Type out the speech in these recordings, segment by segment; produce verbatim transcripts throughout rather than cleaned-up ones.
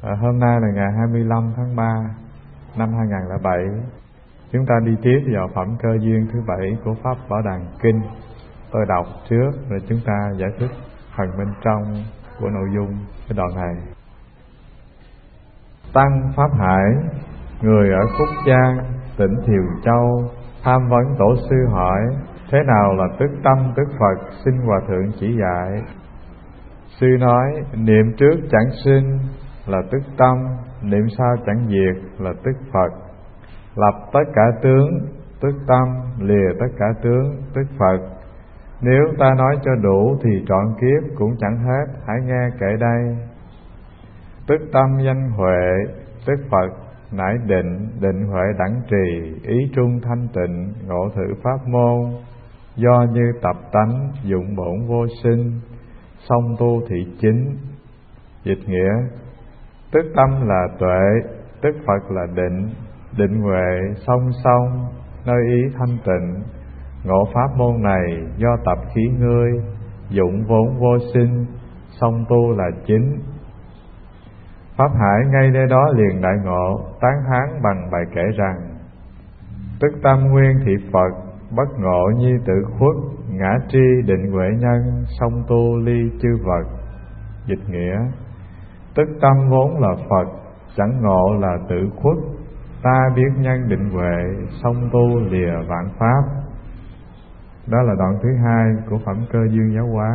À, hôm nay là ngày hai mươi lăm tháng ba năm hai nghìn không trăm lẻ bảy. Chúng ta đi tiếp vào phẩm cơ duyên thứ bảy của Pháp Bảo Đàn Kinh. Tôi đọc trước rồi chúng ta giải thích phần bên trong của nội dung cái đoạn này. Tăng Pháp Hải, người ở Phúc Giang, tỉnh Thiều Châu, tham vấn tổ sư hỏi: thế nào là tức tâm tức Phật, xin Hòa Thượng chỉ dạy. Sư nói: niệm trước chẳng sinh là tức tâm, niệm sau chẳng diệt là tức Phật. Lập tất cả tướng tức tâm, lìa tất cả tướng tức Phật. Nếu ta nói cho đủ thì trọn kiếp cũng chẳng hết, hãy nghe kể đây. Tức tâm danh huệ tức Phật, nải định, định huệ đẳng trì, ý trung thanh tịnh, ngộ thử pháp môn. Do như tập tánh, dụng bổn vô sinh, song tu thị chính. Dịch nghĩa: tức tâm là tuệ, tức Phật là định, định huệ song song, nơi ý thanh tịnh. Ngộ pháp môn này do tập khí ngươi, dụng vốn vô sinh, song tu là chính. Pháp Hải ngay nơi đó liền đại ngộ, tán thán bằng bài kể rằng: tức tâm nguyên thị Phật, bất ngộ như tự khuất, ngã tri định huệ nhân, song tu ly chư vật. Dịch nghĩa: tức tâm vốn là Phật, chẳng ngộ là tự khuất, ta biết nhân định huệ, song tu lìa vạn pháp. Đó là đoạn thứ hai của phẩm cơ duyên giáo hóa.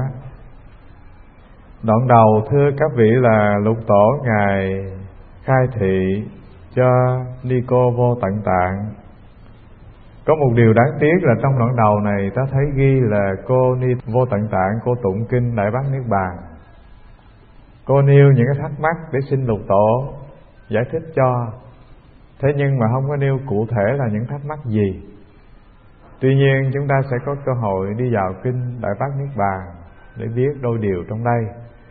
Đoạn đầu thưa các vị là Lục Tổ ngài khai thị cho Ni Cô Vô Tận Tạng. Có một điều đáng tiếc là trong đoạn đầu này ta thấy ghi là cô Ni Vô Tận Tạng, cô tụng kinh Đại Bát Niết Bàn. Cô nêu những cái thắc mắc để xin Lục Tổ giải thích cho. Thế nhưng mà không có nêu cụ thể là những thắc mắc gì. Tuy nhiên chúng ta sẽ có cơ hội đi vào kinh Đại Bát Niết Bàn để biết đôi điều trong đây.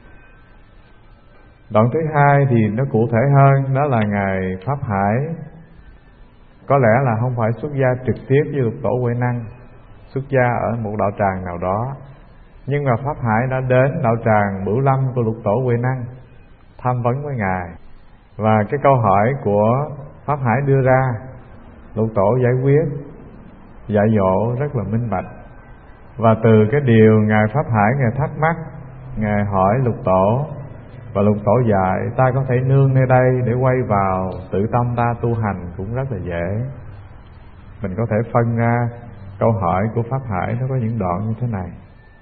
Đoạn thứ hai thì nó cụ thể hơn, đó là ngài Pháp Hải. Có lẽ là không phải xuất gia trực tiếp với Lục Tổ Huệ Năng, xuất gia ở một đạo tràng nào đó, nhưng mà Pháp Hải đã đến đạo tràng Bửu Lâm của Lục Tổ Huệ Năng tham vấn với ngài. Và cái câu hỏi của Pháp Hải đưa ra, Lục Tổ giải quyết dạy dỗ rất là minh bạch. Và từ cái điều ngài Pháp Hải ngài thắc mắc, ngài hỏi Lục Tổ, và Lục Tổ dạy ta có thể nương nơi đây để quay vào tự tâm ta tu hành cũng rất là dễ. Mình có thể phân ra câu hỏi của Pháp Hải nó có những đoạn như thế này.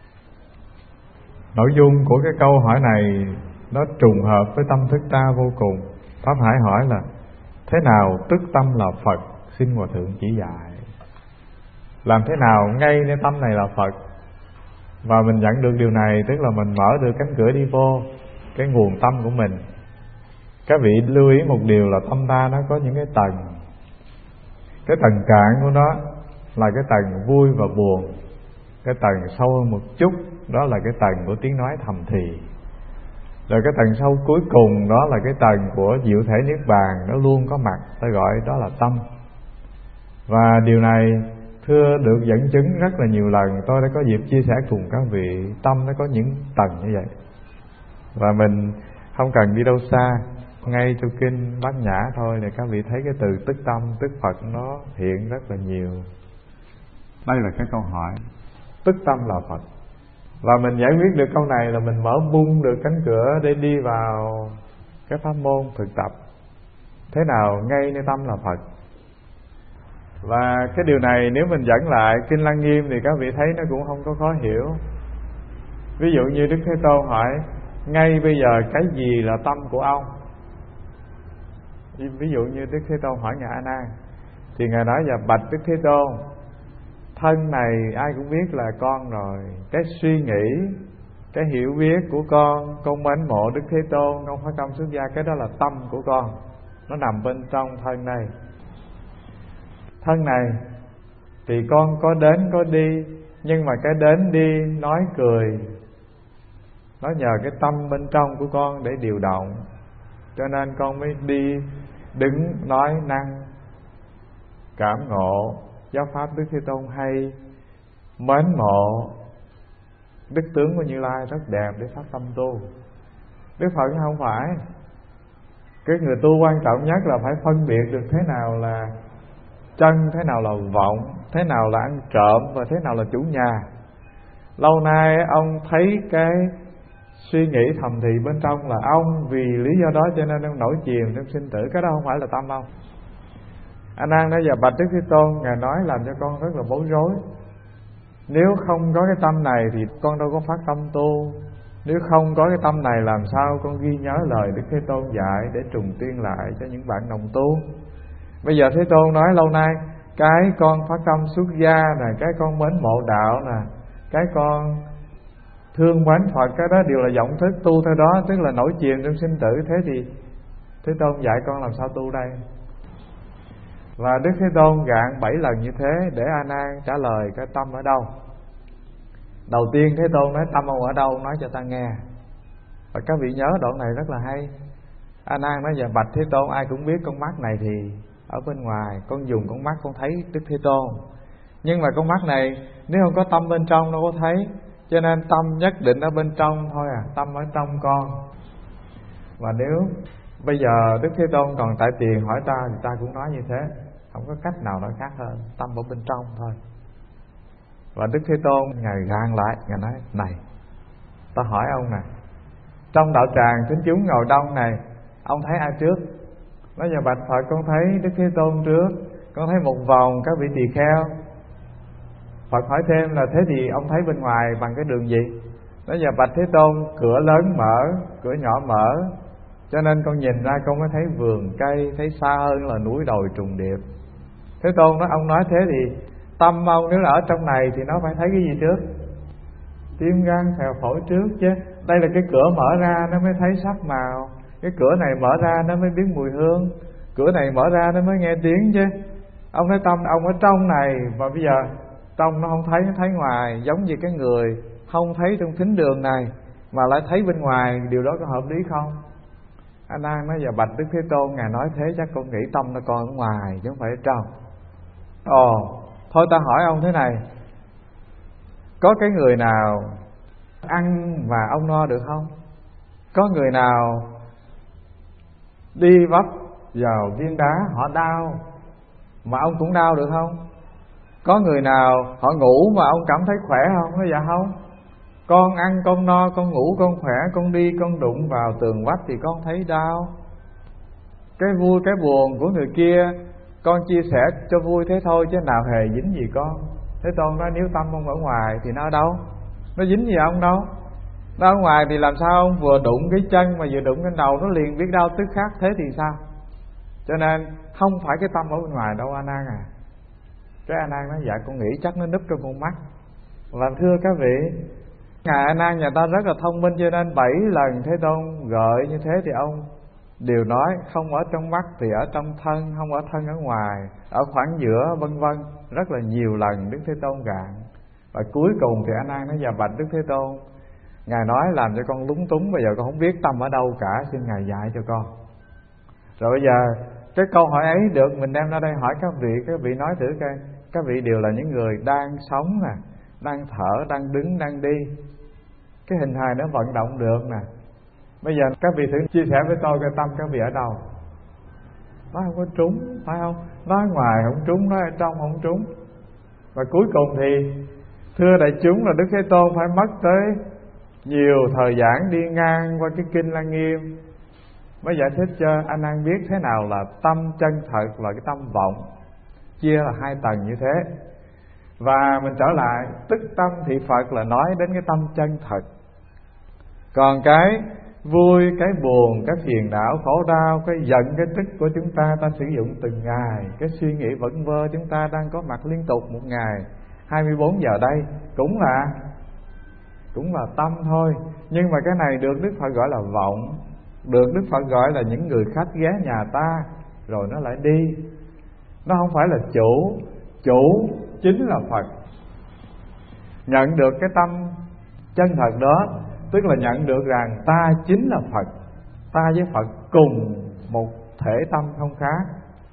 Nội dung của cái câu hỏi này nó trùng hợp với tâm thức ta vô cùng. Pháp Hải hỏi là: thế nào tức tâm là Phật, xin Hòa Thượng chỉ dạy. Làm thế nào ngay nơi tâm này là Phật? Và mình nhận được điều này tức là mình mở được cánh cửa đi vô cái nguồn tâm của mình. Các vị lưu ý một điều là tâm ta nó có những cái tầng. Cái tầng cạn của nó là cái tầng vui và buồn. Cái tầng sâu hơn một chút đó là cái tầng của tiếng nói thầm thì. Rồi cái tầng sâu cuối cùng đó là cái tầng của diệu thể Niết Bàn, nó luôn có mặt, ta gọi đó là tâm. Và điều này thưa được dẫn chứng rất là nhiều lần. Tôi đã có dịp chia sẻ cùng các vị, tâm nó có những tầng như vậy. Và mình không cần đi đâu xa, ngay trong kinh Bát Nhã thôi thì các vị thấy cái từ tức tâm, tức Phật nó hiện rất là nhiều. Đây là cái câu hỏi, tức tâm là Phật. Và mình giải quyết được câu này là mình mở bung được cánh cửa để đi vào cái pháp môn thực tập. Thế nào ngay nơi tâm là Phật. Và cái điều này nếu mình dẫn lại kinh Lăng Nghiêm thì các vị thấy nó cũng không có khó hiểu. Ví dụ như Đức Thế Tôn hỏi: ngay bây giờ cái gì là tâm của ông? Ví dụ như Đức Thế Tôn hỏi ngài A Nan thì ngài nói: dạ bạch Đức Thế Tôn, thân này ai cũng biết là con rồi. Cái suy nghĩ, cái hiểu biết của con, con mến mộ Đức Thế Tôn, con phát tâm xuất gia, cái đó là tâm của con, nó nằm bên trong thân này. Thân này thì con có đến có đi, nhưng mà cái đến đi nói cười nó nhờ cái tâm bên trong của con để điều động, cho nên con mới đi đứng nói năng cảm ngộ giáo pháp Đức Thế Tôn hay, mến mộ đức tướng của Như Lai rất đẹp để phát tâm tu. Đức Phật không phải. Cái người tu quan trọng nhất là phải phân biệt được thế nào là chân, thế nào là vọng, thế nào là ăn trộm và thế nào là chủ nhà. Lâu nay ông thấy cái suy nghĩ thầm thì bên trong là ông vì lý do đó cho nên ông nổi chìm trong sinh tử. Cái đó không phải là tâm ông. A Nan nói: Dạ bạch Đức Thế Tôn, Ngài nói làm cho con rất là bối rối. Nếu không có cái tâm này thì con đâu có phát tâm tu. Nếu không có cái tâm này làm sao con ghi nhớ lời Đức Thế Tôn dạy để trùng tuyên lại cho những bạn đồng tu. Bây giờ Thế Tôn nói lâu nay cái con phát tâm xuất gia nè, cái con mến mộ đạo nè, cái con thương mến Phật, cái đó đều là vọng thức tu theo đó, tức là nổi chìm trong sinh tử. Thế thì Thế Tôn dạy con làm sao tu đây? Và Đức Thế Tôn gạn bảy lần như thế để A Nan trả lời cái tâm ở đâu. Đầu tiên Thế Tôn nói tâm ông ở đâu, nói cho ta nghe. Và các vị nhớ đoạn này rất là hay. A Nan nói: Dạ bạch Thế Tôn, ai cũng biết con mắt này thì ở bên ngoài, con dùng con mắt con thấy Đức Thế Tôn. Nhưng mà con mắt này nếu không có tâm bên trong đâu có thấy, cho nên tâm nhất định ở bên trong thôi à, tâm ở trong con. Và nếu bây giờ Đức Thế Tôn còn tại tiền hỏi ta thì ta cũng nói như thế, không có cách nào nói khác hơn, tâm ở bên trong thôi. Và Đức Thế Tôn Ngài gạn lại, Ngài nói: Này, ta hỏi ông nè, trong đạo tràng thính chúng ngồi đông này, ông thấy ai trước? Nói: Dạ bạch Phật, con thấy Đức Thế Tôn trước. Con thấy một vòng các vị tỳ kheo. Phật hỏi thêm là thế thì ông thấy bên ngoài bằng cái đường gì? Nói: Dạ bạch Thế Tôn, cửa lớn mở, cửa nhỏ mở, cho nên con nhìn ra con mới thấy vườn cây, thấy xa hơn là núi đồi trùng điệp. Thế Tôn nói: Ông nói thế thì tâm ông nếu là ở trong này thì nó phải thấy cái gì trước? Tim gan phèo phổi trước chứ. Đây là cái cửa mở ra nó mới thấy sắc màu, cái cửa này mở ra nó mới biết mùi hương, cửa này mở ra nó mới nghe tiếng chứ. Ông nói tâm ông ở trong này, và bây giờ trong nó không thấy, nó thấy ngoài. Giống như cái người không thấy trong thính đường này mà lại thấy bên ngoài, điều đó có hợp lý không? A Nan nói: Dạ bạch Đức Thế Tôn, Ngài nói thế chắc con nghĩ tâm nó còn ở ngoài chứ không phải ở trong. Ồ, thôi ta hỏi ông thế này, có cái người nào ăn mà ông no được không? Có người nào đi vấp vào viên đá họ đau mà ông cũng đau được không? Có người nào họ ngủ mà ông cảm thấy khỏe không? Nói: Dạ không. Con ăn con no, con ngủ con khỏe, con đi con đụng vào tường vách thì con thấy đau. Cái vui cái buồn của người kia con chia sẻ cho vui thế thôi chứ nào hề dính gì con. Thế Tôn nói: Nếu tâm ông ở ngoài thì nó ở đâu? Nó dính gì ông đâu? Nó ở ngoài thì làm sao ông vừa đụng cái chân mà vừa đụng cái đầu nó liền biết đau tức khắc, thế thì sao? Cho nên không phải cái tâm ở bên ngoài đâu A Nan à. Cái A Nan nói: Dạ con nghĩ chắc nó núp trong con mắt. Và thưa các vị, Ngài A Nan nhà ta rất là thông minh, cho nên bảy lần Thế Tôn gợi như thế thì ông đều nói không ở trong mắt thì ở trong thân, không ở thân ở ngoài, ở khoảng giữa, vân vân, rất là nhiều lần Đức Thế Tôn gạn. Và cuối cùng thì A Nan nói: Dạ bạch Đức Thế Tôn, Ngài nói làm cho con lúng túng, bây giờ con không biết tâm ở đâu cả, xin Ngài dạy cho con. Rồi bây giờ cái câu hỏi ấy được mình đem ra đây hỏi các vị. Các vị nói thử coi, các vị đều là những người đang sống nè, đang thở, đang đứng, đang đi, cái hình hài nó vận động được nè. Bây giờ các vị thử chia sẻ với tôi cái tâm các vị ở đâu? Nó không có trúng, phải không? Nó ở ngoài không trúng, nó ở trong không trúng. Và cuối cùng thì thưa đại chúng là Đức Thế Tôn phải mất tới nhiều thời gian đi ngang qua cái kinh Lăng Nghiêm mới giải thích cho A Nan biết thế nào là tâm chân thật và cái tâm vọng, chia là hai tầng như thế. Và mình trở lại, tức tâm thị Phật là nói đến cái tâm chân thật. Còn cái vui, cái buồn, cái phiền não, khổ đau, cái giận, cái tức của chúng ta, ta sử dụng từng ngày. Cái suy nghĩ vẩn vơ chúng ta đang có mặt liên tục một ngày hai mươi bốn giờ đây cũng là cũng là tâm thôi. Nhưng mà cái này được Đức Phật gọi là vọng, được Đức Phật gọi là những người khách ghé nhà ta rồi nó lại đi. Nó không phải là chủ, chủ chính là Phật. Nhận được cái tâm chân thật đó, tức là nhận được rằng ta chính là Phật, ta với Phật cùng một thể tâm không khác.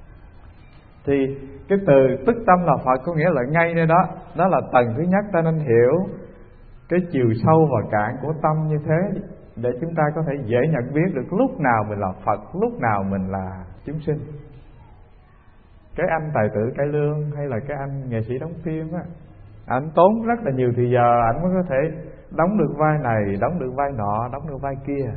Thì cái từ tức tâm là Phật có nghĩa là ngay nơi đó, đó là tầng thứ nhất ta nên hiểu cái chiều sâu và cạn của tâm như thế. để chúng ta có thể dễ nhận biết được lúc nào mình là Phật, lúc nào mình là chúng sinh. Cái anh tài tử cải lương hay là cái anh nghệ sĩ đóng phim á, anh tốn rất là nhiều thời giờ anh mới có thể đóng được vai này, đóng được vai nọ, đóng được vai kia.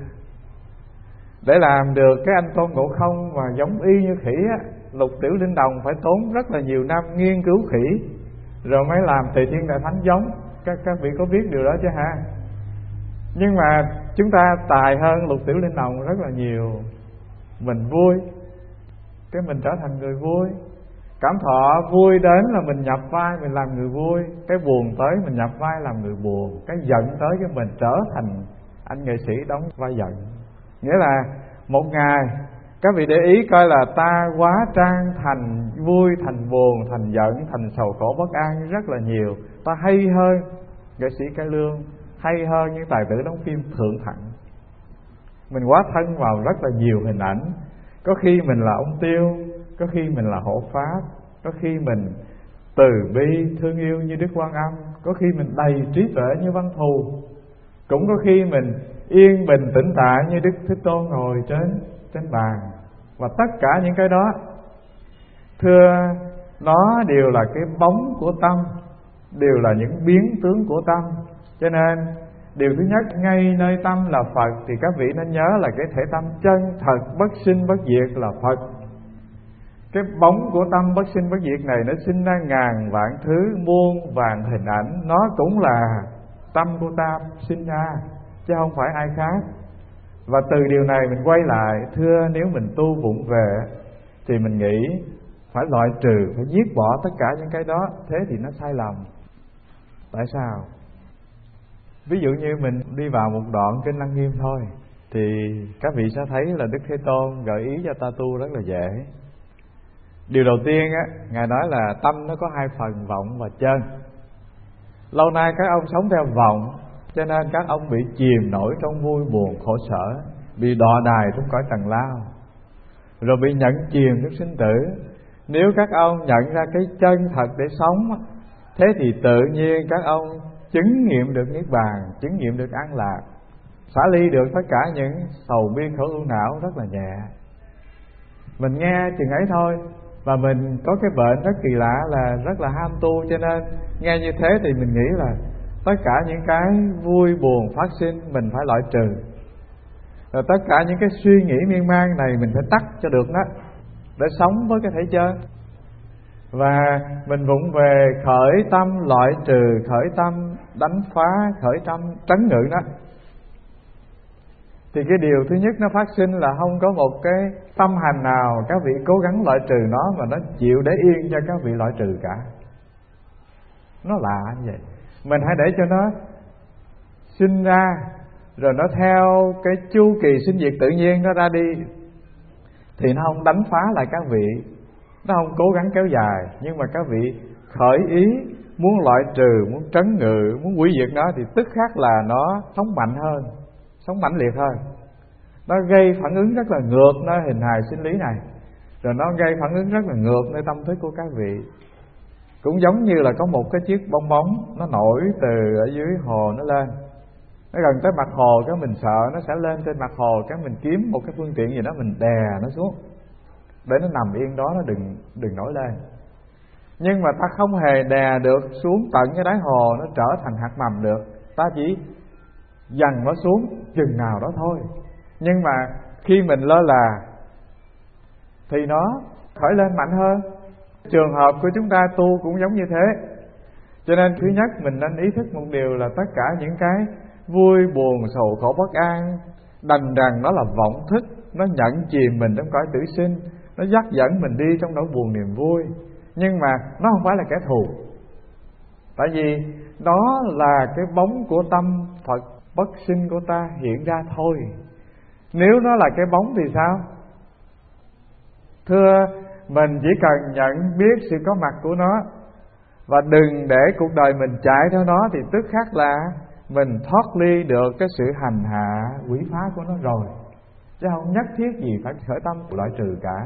Để làm được cái anh Tôn Ngộ Không mà giống y như khỉ á, Lục Tiểu Linh Đồng phải tốn rất là nhiều năm nghiên cứu khỉ rồi mới làm Tỳ Thiên Đại Thánh giống. Các các vị có biết điều đó chứ ha? Nhưng mà chúng ta tài hơn Lục Tiểu Linh Đồng rất là nhiều. Mình vui, cái mình trở thành người vui. Cảm thọ vui đến là mình nhập vai, mình làm người vui. Cái buồn tới mình nhập vai làm người buồn. Cái giận tới cái mình trở thành anh nghệ sĩ đóng vai giận. Nghĩa là một ngày các vị để ý coi là ta hóa trang thành vui, thành buồn, thành giận, thành sầu khổ bất an rất là nhiều. Ta hay hơn nghệ sĩ cải lương, hay hơn những tài tử đóng phim thượng thặng. Mình hóa thân vào rất là nhiều hình ảnh. Có khi mình là ông Tiêu, có khi mình là Hộ Pháp, có khi mình từ bi thương yêu như Đức Quan Âm, có khi mình đầy trí tuệ như Văn Thù, cũng có khi mình yên bình tĩnh tại như Đức Thế Tôn ngồi trên trên bàn. Và tất cả những cái đó, thưa, nó đều là cái bóng của tâm, đều là những biến tướng của tâm. Cho nên điều thứ nhất, ngay nơi tâm là Phật, thì các vị nên nhớ là cái thể tâm chân thật bất sinh bất diệt là Phật. Cái bóng của tâm bất sinh bất diệt này nó sinh ra ngàn vạn thứ, muôn vàn hình ảnh, nó cũng là tâm của ta sinh ra chứ không phải ai khác. Và từ điều này mình quay lại, thưa, nếu mình tu vụng về thì mình nghĩ phải loại trừ, phải giết bỏ tất cả những cái đó. Thế thì nó sai lầm. Tại sao? Ví dụ như mình đi vào một đoạn kinh Lăng Nghiêm thôi, thì các vị sẽ thấy là Đức Thế Tôn gợi ý cho ta tu rất là dễ. Điều đầu tiên á, Ngài nói là tâm nó có hai phần, vọng và chân. Lâu nay các ông sống theo vọng, cho nên các ông bị chìm nổi trong vui buồn khổ sở, bị đọa đài trong cõi trần lao, rồi bị nhận chìm trong sinh tử. Nếu các ông nhận ra cái chân thật để sống, thế thì tự nhiên các ông chứng nghiệm được niết bàn, chứng nghiệm được an lạc, xả ly được tất cả những sầu bi khổ ưu não rất là nhẹ. Mình nghe chừng ấy thôi, và mình có cái bệnh rất kỳ lạ là rất là ham tu, cho nên nghe như thế thì mình nghĩ là tất cả những cái vui buồn phát sinh mình phải loại trừ, rồi tất cả những cái suy nghĩ miên man này mình phải tắt cho được đó, để sống với cái thể chân. Và mình vụng về khởi tâm loại trừ, khởi tâm đánh phá, khởi tâm trấn ngự đó, thì cái điều thứ nhất nó phát sinh là không có một cái tâm hành nào các vị cố gắng loại trừ nó mà nó chịu để yên cho các vị loại trừ cả. Nó lạ như vậy. Mình hãy để cho nó sinh ra, rồi nó theo cái chu kỳ sinh diệt tự nhiên nó ra đi, thì nó không đánh phá lại các vị, nó không cố gắng kéo dài. Nhưng mà các vị khởi ý muốn loại trừ, muốn trấn ngự, muốn hủy diệt nó, thì tức khắc là nó sống mạnh hơn, sống mãnh liệt hơn. Nó gây phản ứng rất là ngược nơi hình hài sinh lý này, rồi nó gây phản ứng rất là ngược nơi tâm thức của các vị. Cũng giống như là có một cái chiếc bong bóng nó nổi từ ở dưới hồ nó lên, nó gần tới mặt hồ, cái mình sợ nó sẽ lên trên mặt hồ, cái mình kiếm một cái phương tiện gì đó mình đè nó xuống để nó nằm yên đó, nó đừng đừng nổi lên. Nhưng mà ta không hề đè được xuống tận cái đáy hồ nó trở thành hạt mầm được, ta chỉ dằn nó xuống chừng nào đó thôi. Nhưng mà khi mình lơ là thì nó khởi lên mạnh hơn. Trường hợp của chúng ta tu cũng giống như thế. Cho nên thứ nhất mình nên ý thức một điều là tất cả những cái vui buồn sầu khổ bất an đành rằng nó là vọng thức, nó nhận chìm mình trong cõi tử sinh, nó dắt dẫn mình đi trong nỗi buồn niềm vui. Nhưng mà nó không phải là kẻ thù, tại vì đó là cái bóng của tâm Phật bất sinh của ta hiện ra thôi. Nếu nó là cái bóng thì sao? Thưa, mình chỉ cần nhận biết sự có mặt của nó, và đừng để cuộc đời mình chạy theo nó, thì tức khắc là mình thoát ly được cái sự hành hạ quỷ phá của nó rồi, chứ không nhất thiết gì phải khởi tâm loại trừ cả.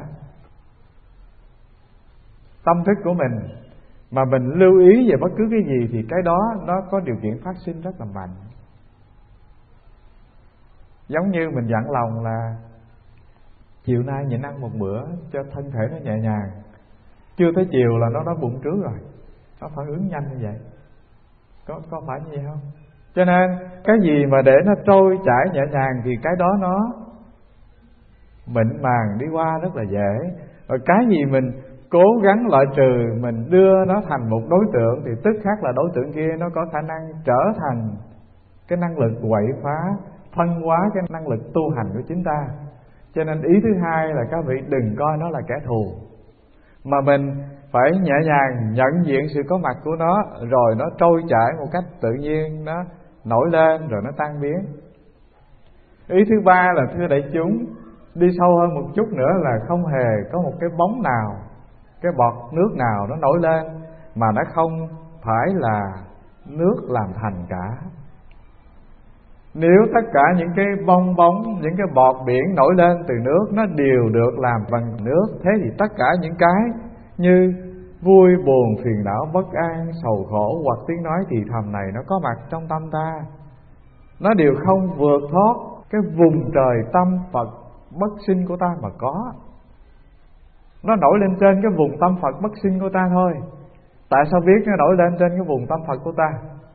Tâm thức của mình mà mình lưu ý về bất cứ cái gì thì cái đó nó có điều kiện phát sinh rất là mạnh. Giống như mình dặn lòng là chiều nay nhịn ăn một bữa cho thân thể nó nhẹ nhàng, chưa tới chiều là nó đói bụng trước rồi. Nó phản ứng nhanh như vậy. Có, có phải như vậy không? Cho nên cái gì mà để nó trôi chảy nhẹ nhàng thì cái đó nó mịn màng đi qua rất là dễ. Và cái gì mình cố gắng loại trừ, mình đưa nó thành một đối tượng thì tức khắc là đối tượng kia nó có khả năng trở thành cái năng lực quậy phá, phân hóa cái năng lực tu hành của chúng ta. Cho nên ý thứ hai là các vị đừng coi nó là kẻ thù, mà mình phải nhẹ nhàng nhận diện sự có mặt của nó, rồi nó trôi chảy một cách tự nhiên, nó nổi lên rồi nó tan biến. Ý thứ ba là thưa đại chúng, đi sâu hơn một chút nữa là không hề có một cái bóng nào, cái bọt nước nào nó nổi lên mà nó không phải là nước làm thành cả. Nếu tất cả những cái bong bóng, những cái bọt biển nổi lên từ nước nó đều được làm bằng nước, thế thì tất cả những cái như vui buồn, phiền não, bất an, sầu khổ hoặc tiếng nói thì thầm này nó có mặt trong tâm ta, nó đều không vượt thoát cái vùng trời tâm Phật bất sinh của ta mà có. Nó nổi lên trên cái vùng tâm Phật bất sinh của ta thôi. Tại sao biết nó nổi lên trên cái vùng tâm Phật của ta?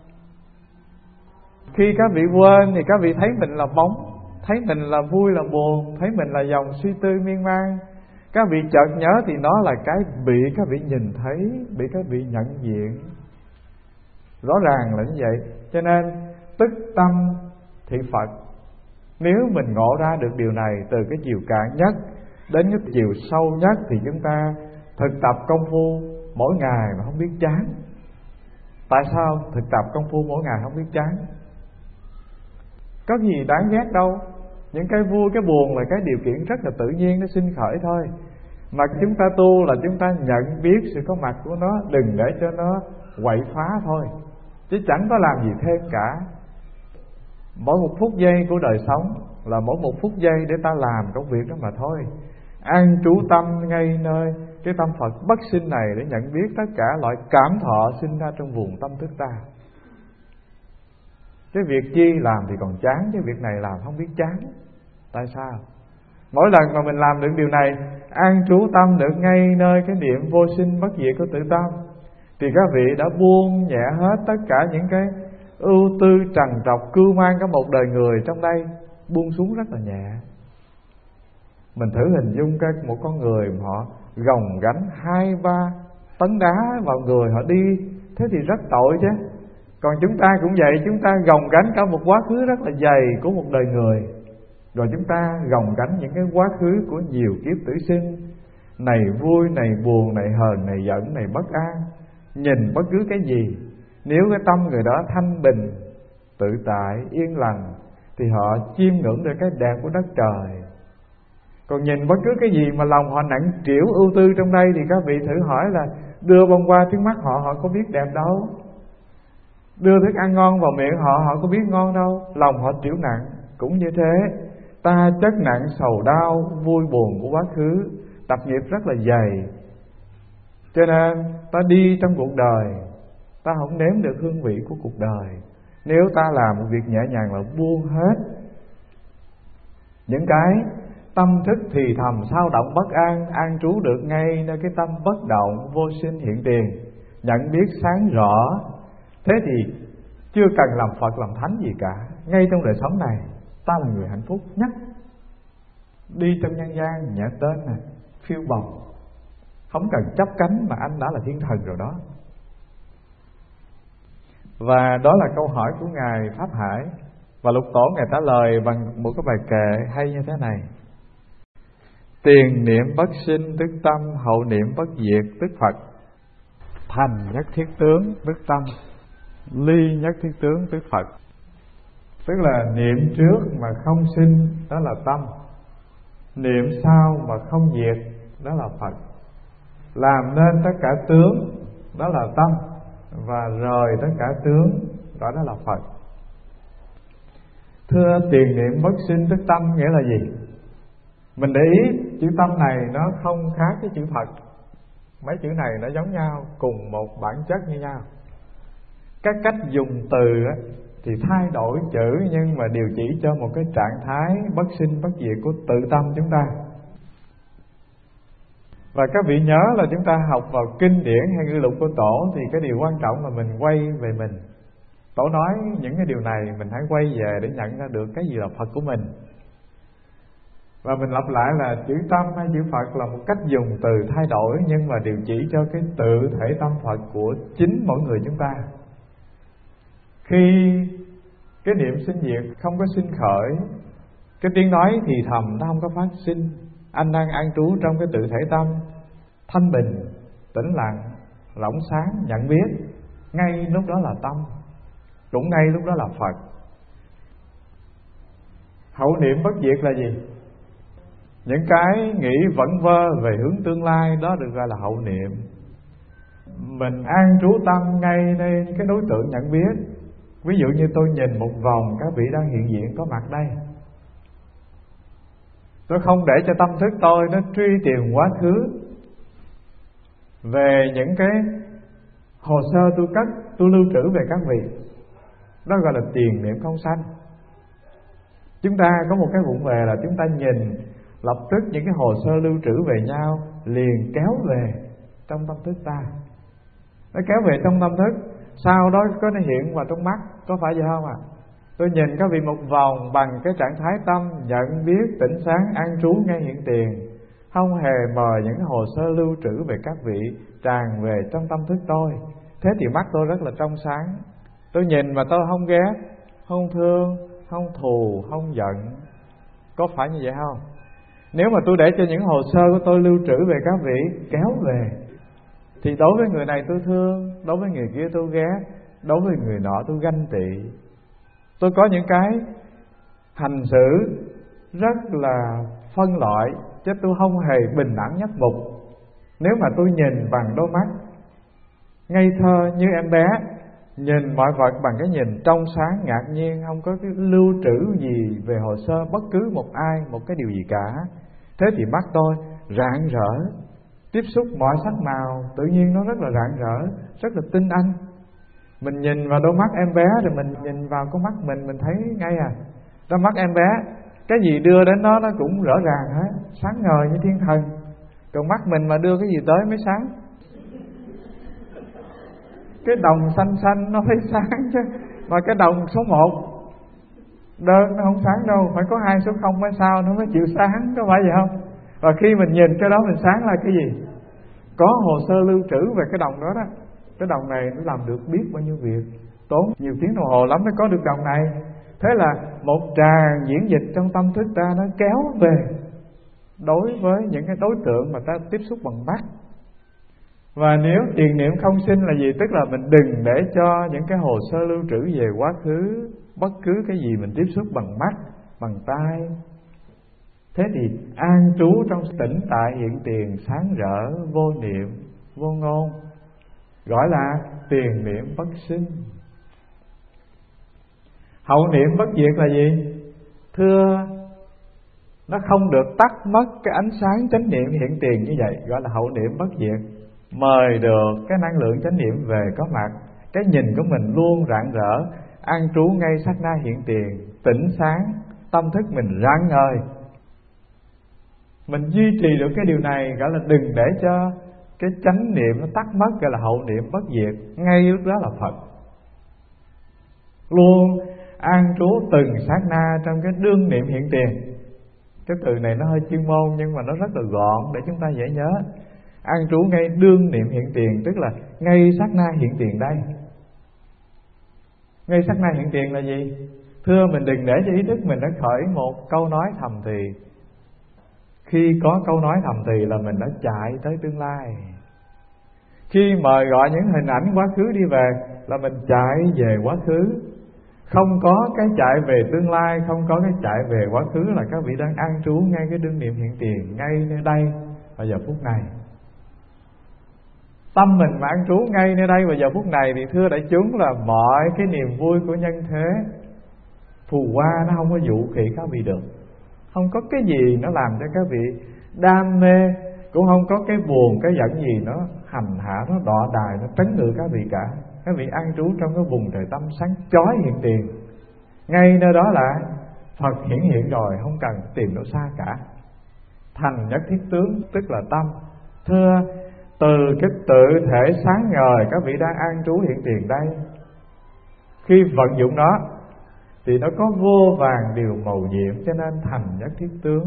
Khi các vị quên thì các vị thấy mình là bóng, thấy mình là vui là buồn, thấy mình là dòng suy tư miên man. Các vị chợt nhớ thì nó là cái bị các vị nhìn thấy, bị các vị nhận diện. Rõ ràng là như vậy. Cho nên tức tâm thị Phật. Nếu mình ngộ ra được điều này từ cái chiều cạn nhất đến cái chiều sâu nhất thì chúng ta thực tập công phu mỗi ngày mà không biết chán. Tại sao thực tập công phu mỗi ngày không biết chán? Có gì đáng ghét đâu. Những cái vui, cái buồn là cái điều kiện rất là tự nhiên, nó sinh khởi thôi. Mà chúng ta tu là chúng ta nhận biết sự có mặt của nó, đừng để cho nó quậy phá thôi, chứ chẳng có làm gì thêm cả. Mỗi một phút giây của đời sống là mỗi một phút giây để ta làm công việc đó mà thôi. An trú tâm ngay nơi cái tâm Phật bất sinh này để nhận biết tất cả loại cảm thọ sinh ra trong vùng tâm thức ta. Cái việc chi làm thì còn chán, cái việc này làm không biết chán. Tại sao? Mỗi lần mà mình làm được điều này, an trú tâm được ngay nơi cái niệm vô sinh bất diệt của tự tâm, thì các vị đã buông nhẹ hết tất cả những cái ưu tư trần trọc cưu mang cả một đời người trong đây, buông xuống rất là nhẹ. Mình thử hình dung cái một con người mà họ gồng gánh hai ba tấn đá vào người họ đi, thế thì rất tội chứ. Còn chúng ta cũng vậy, chúng ta gồng gánh cả một quá khứ rất là dày của một đời người, rồi chúng ta gồng gánh những cái quá khứ của nhiều kiếp tử sinh, này vui, này buồn, này hờn, này giận, này bất an. Nhìn bất cứ cái gì, nếu cái tâm người đó thanh bình, tự tại, yên lành, thì họ chiêm ngưỡng được cái đẹp của đất trời. Còn nhìn bất cứ cái gì mà lòng họ nặng trĩu ưu tư trong đây, thì các vị thử hỏi là đưa bông hoa trước mắt họ, họ có biết đẹp đâu. Đưa thức ăn ngon vào miệng họ, họ có biết ngon đâu. Lòng họ trĩu nặng. Cũng như thế, ta chất nặng sầu đau, vui buồn của quá khứ, tập nghiệp rất là dày. Cho nên ta đi trong cuộc đời, ta không nếm được hương vị của cuộc đời. Nếu ta làm một việc nhẹ nhàng là buông hết những cái tâm thức thì thầm sao động bất an, an trú được ngay nơi cái tâm bất động vô sinh hiện tiền, nhận biết sáng rõ. Thế thì chưa cần làm Phật làm Thánh gì cả. Ngay trong đời sống này, ta là người hạnh phúc nhất. Đi trong nhân gian nhẹ tên này, phiêu bồng, không cần chấp cánh mà anh đã là thiên thần rồi đó. Và đó là câu hỏi của Ngài Pháp Hải. Và Lục Tổ Ngài trả lời bằng một cái bài kệ hay như thế này: tiền niệm bất sinh tức tâm, hậu niệm bất diệt tức Phật. Thành nhất thiết tướng tức tâm, ly nhất thiết tướng tức Phật. Tức là niệm trước mà không sinh, đó là tâm. Niệm sau mà không diệt, đó là Phật. Làm nên tất cả tướng, đó là tâm. Và rời tất cả tướng, đó đó là Phật. Thưa, tiền niệm bất sinh tức tâm nghĩa là gì? Mình để ý chữ tâm này nó không khác với chữ Phật. Mấy chữ này nó giống nhau, cùng một bản chất như nhau. Các cách dùng từ thì thì thay đổi chữ nhưng mà đều chỉ cho một cái trạng thái bất sinh bất diệt của tự tâm chúng ta. Và các vị nhớ là chúng ta học vào kinh điển hay ngữ lục của Tổ thì cái điều quan trọng là mình quay về mình. Tổ nói những cái điều này mình hãy quay về để nhận ra được cái gì là Phật của mình. Và mình lặp lại là chữ tâm hay chữ Phật là một cách dùng từ thay đổi, nhưng mà đều chỉ cho cái tự thể tâm Phật của chính mỗi người chúng ta. Khi cái niệm sinh diệt không có sinh khởi, cái tiếng nói thì thầm nó không có phát sinh, anh đang an trú trong cái tự thể tâm thanh bình, tĩnh lặng, lỏng sáng, nhận biết, ngay lúc đó là tâm, cũng ngay lúc đó là Phật. Hậu niệm bất diệt là gì? Những cái nghĩ vẩn vơ về hướng tương lai đó được gọi là hậu niệm. Mình an trú tâm ngay đây cái đối tượng nhận biết. Ví dụ như tôi nhìn một vòng các vị đang hiện diện có mặt đây, tôi không để cho tâm thức tôi nó truy tìm quá khứ về những cái hồ sơ tôi cất, tôi lưu trữ về các vị. Đó gọi là tiền niệm không sanh. Chúng ta có một cái vụng về là chúng ta nhìn lập tức những cái hồ sơ lưu trữ về nhau liền kéo về trong tâm thức ta. Nó kéo về trong tâm thức, sau đó có nó hiện vào trong mắt, có phải vậy không ạ? À? Tôi nhìn các vị một vòng bằng cái trạng thái tâm nhận biết, tỉnh sáng, an trú ngay hiện tiền, không hề mời những hồ sơ lưu trữ về các vị tràn về trong tâm thức tôi. Thế thì mắt tôi rất là trong sáng. Tôi nhìn mà tôi không ghét, không thương, không thù, không giận. Có phải như vậy không? Nếu mà tôi để cho những hồ sơ của tôi lưu trữ về các vị kéo về, thì đối với người này tôi thương, đối với người kia tôi ghét, đối với người nọ tôi ganh tị. Tôi có những cái hành xử rất là phân loại, chứ tôi không hề bình đẳng nhất mục. Nếu mà tôi nhìn bằng đôi mắt ngây thơ như em bé, nhìn mọi vật bằng cái nhìn trong sáng ngạc nhiên, không có cái lưu trữ gì về hồ sơ bất cứ một ai, một cái điều gì cả, thế thì mắt tôi rạng rỡ, tiếp xúc mọi sắc màu tự nhiên nó rất là rạng rỡ, rất là tinh anh. Mình nhìn vào đôi mắt em bé rồi mình nhìn vào con mắt mình, mình thấy ngay à. Đôi mắt em bé, cái gì đưa đến đó nó cũng rõ ràng hết, sáng ngời như thiên thần. Còn mắt mình mà đưa cái gì tới mới sáng. Cái đồng xanh xanh nó phải sáng chứ, mà cái đồng số một đơn nó không sáng đâu, phải có hai số không mới sao nó mới chịu sáng, có phải vậy không? Và khi mình nhìn cái đó mình sáng là cái gì? Có hồ sơ lưu trữ về cái đồng đó đó. Cái đồng này nó làm được biết bao nhiêu việc, tốn nhiều tiếng đồng hồ lắm mới có được đồng này. Thế là một tràng diễn dịch trong tâm thức ta nó kéo về đối với những cái đối tượng mà ta tiếp xúc bằng mắt. Và nếu tiền niệm không sinh là gì? Tức là mình đừng để cho những cái hồ sơ lưu trữ về quá khứ, bất cứ cái gì mình tiếp xúc bằng mắt, bằng tai. Thế thì an trú trong tĩnh tại hiện tiền, sáng rỡ, vô niệm, vô ngôn, gọi là tiền niệm bất sinh. Hậu niệm bất diệt là gì? Thưa, nó không được tắt mất cái ánh sáng chánh niệm hiện tiền như vậy, gọi là hậu niệm bất diệt. Mời được cái năng lượng chánh niệm về có mặt, cái nhìn của mình luôn rạng rỡ, an trú ngay sát na hiện tiền, tỉnh sáng, tâm thức mình rạng ngời. Mình duy trì được cái điều này, gọi là đừng để cho cái chánh niệm nó tắt mất, gọi là hậu niệm bất diệt. Ngay lúc đó là Phật. Luôn an trú từng sát na trong cái đương niệm hiện tiền. Cái từ này nó hơi chuyên môn nhưng mà nó rất là gọn để chúng ta dễ nhớ. An trú ngay đương niệm hiện tiền, tức là ngay sát na hiện tiền đây. Ngay sát na hiện tiền là gì? Thưa, mình đừng để cho ý thức mình đã khởi một câu nói thầm thì. Khi có câu nói thầm thì là mình đã chạy tới tương lai. Khi mời gọi những hình ảnh quá khứ đi về là mình chạy về quá khứ. Không có cái chạy về tương lai, không có cái chạy về quá khứ, là các vị đang an trú ngay cái đương niệm hiện tiền, ngay nơi đây và giờ phút này. Tâm mình mà an trú ngay nơi đây và giờ phút này thì thưa đại chúng là mọi cái niềm vui của nhân thế phù hoa nó không có dụ khỉ các vị được. Không có cái gì nó làm cho các vị đam mê, cũng không có cái buồn, cái giận gì nó hành hạ, nó đọ đài, nó trấn ngự các vị cả. các vị an trú trong cái vùng trời tâm sáng chói hiện tiền, ngay nơi đó là Phật hiển hiện rồi, không cần tìm đâu xa cả. Thành nhất thiết tướng tức là tâm. Thưa, từ cái tự thể sáng ngời các vị đang an trú hiện tiền đây, khi vận dụng nó thì nó có vô vàn điều màu nhiệm, cho nên thành nhất thiết tướng.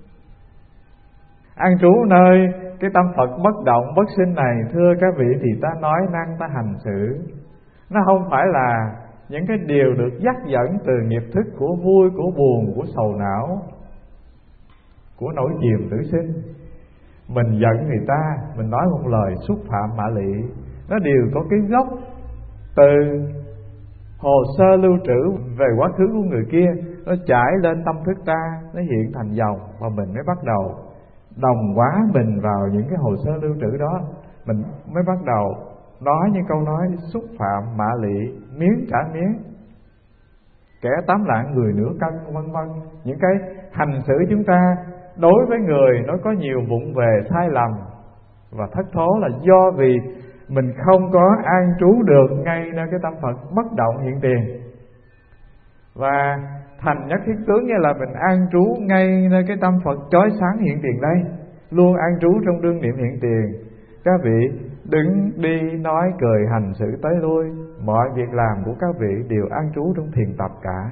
An trú nơi cái tâm Phật bất động bất sinh này, thưa các vị, thì ta nói năng ta hành xử, nó không phải là những cái điều được dắt dẫn từ nghiệp thức của vui, của buồn, của sầu não, của nỗi chìm tử sinh. Mình giận người ta, mình nói một lời xúc phạm mạ lị, nó đều có cái gốc từ hồ sơ lưu trữ về quá khứ của người kia, nó trải lên tâm thức ta, nó hiện thành dòng, và mình mới bắt đầu đồng hóa mình vào những cái hồ sơ lưu trữ đó. Mình mới bắt đầu nói những câu nói xúc phạm mạ lị, miếng trả miếng, kẻ tám lạng người nửa cân, vân vân. Những cái hành xử chúng ta đối với người nó có nhiều vụng về, sai lầm và thất thố, là do vì mình không có an trú được ngay nơi cái tâm Phật bất động hiện tiền. Và thành nhất thiết tướng như là mình an trú ngay nơi cái tâm Phật chói sáng hiện tiền đây, luôn an trú trong đương niệm hiện tiền. Các vị đứng đi nói cười hành xử tới lui, mọi việc làm của các vị đều an trú trong thiền tập cả.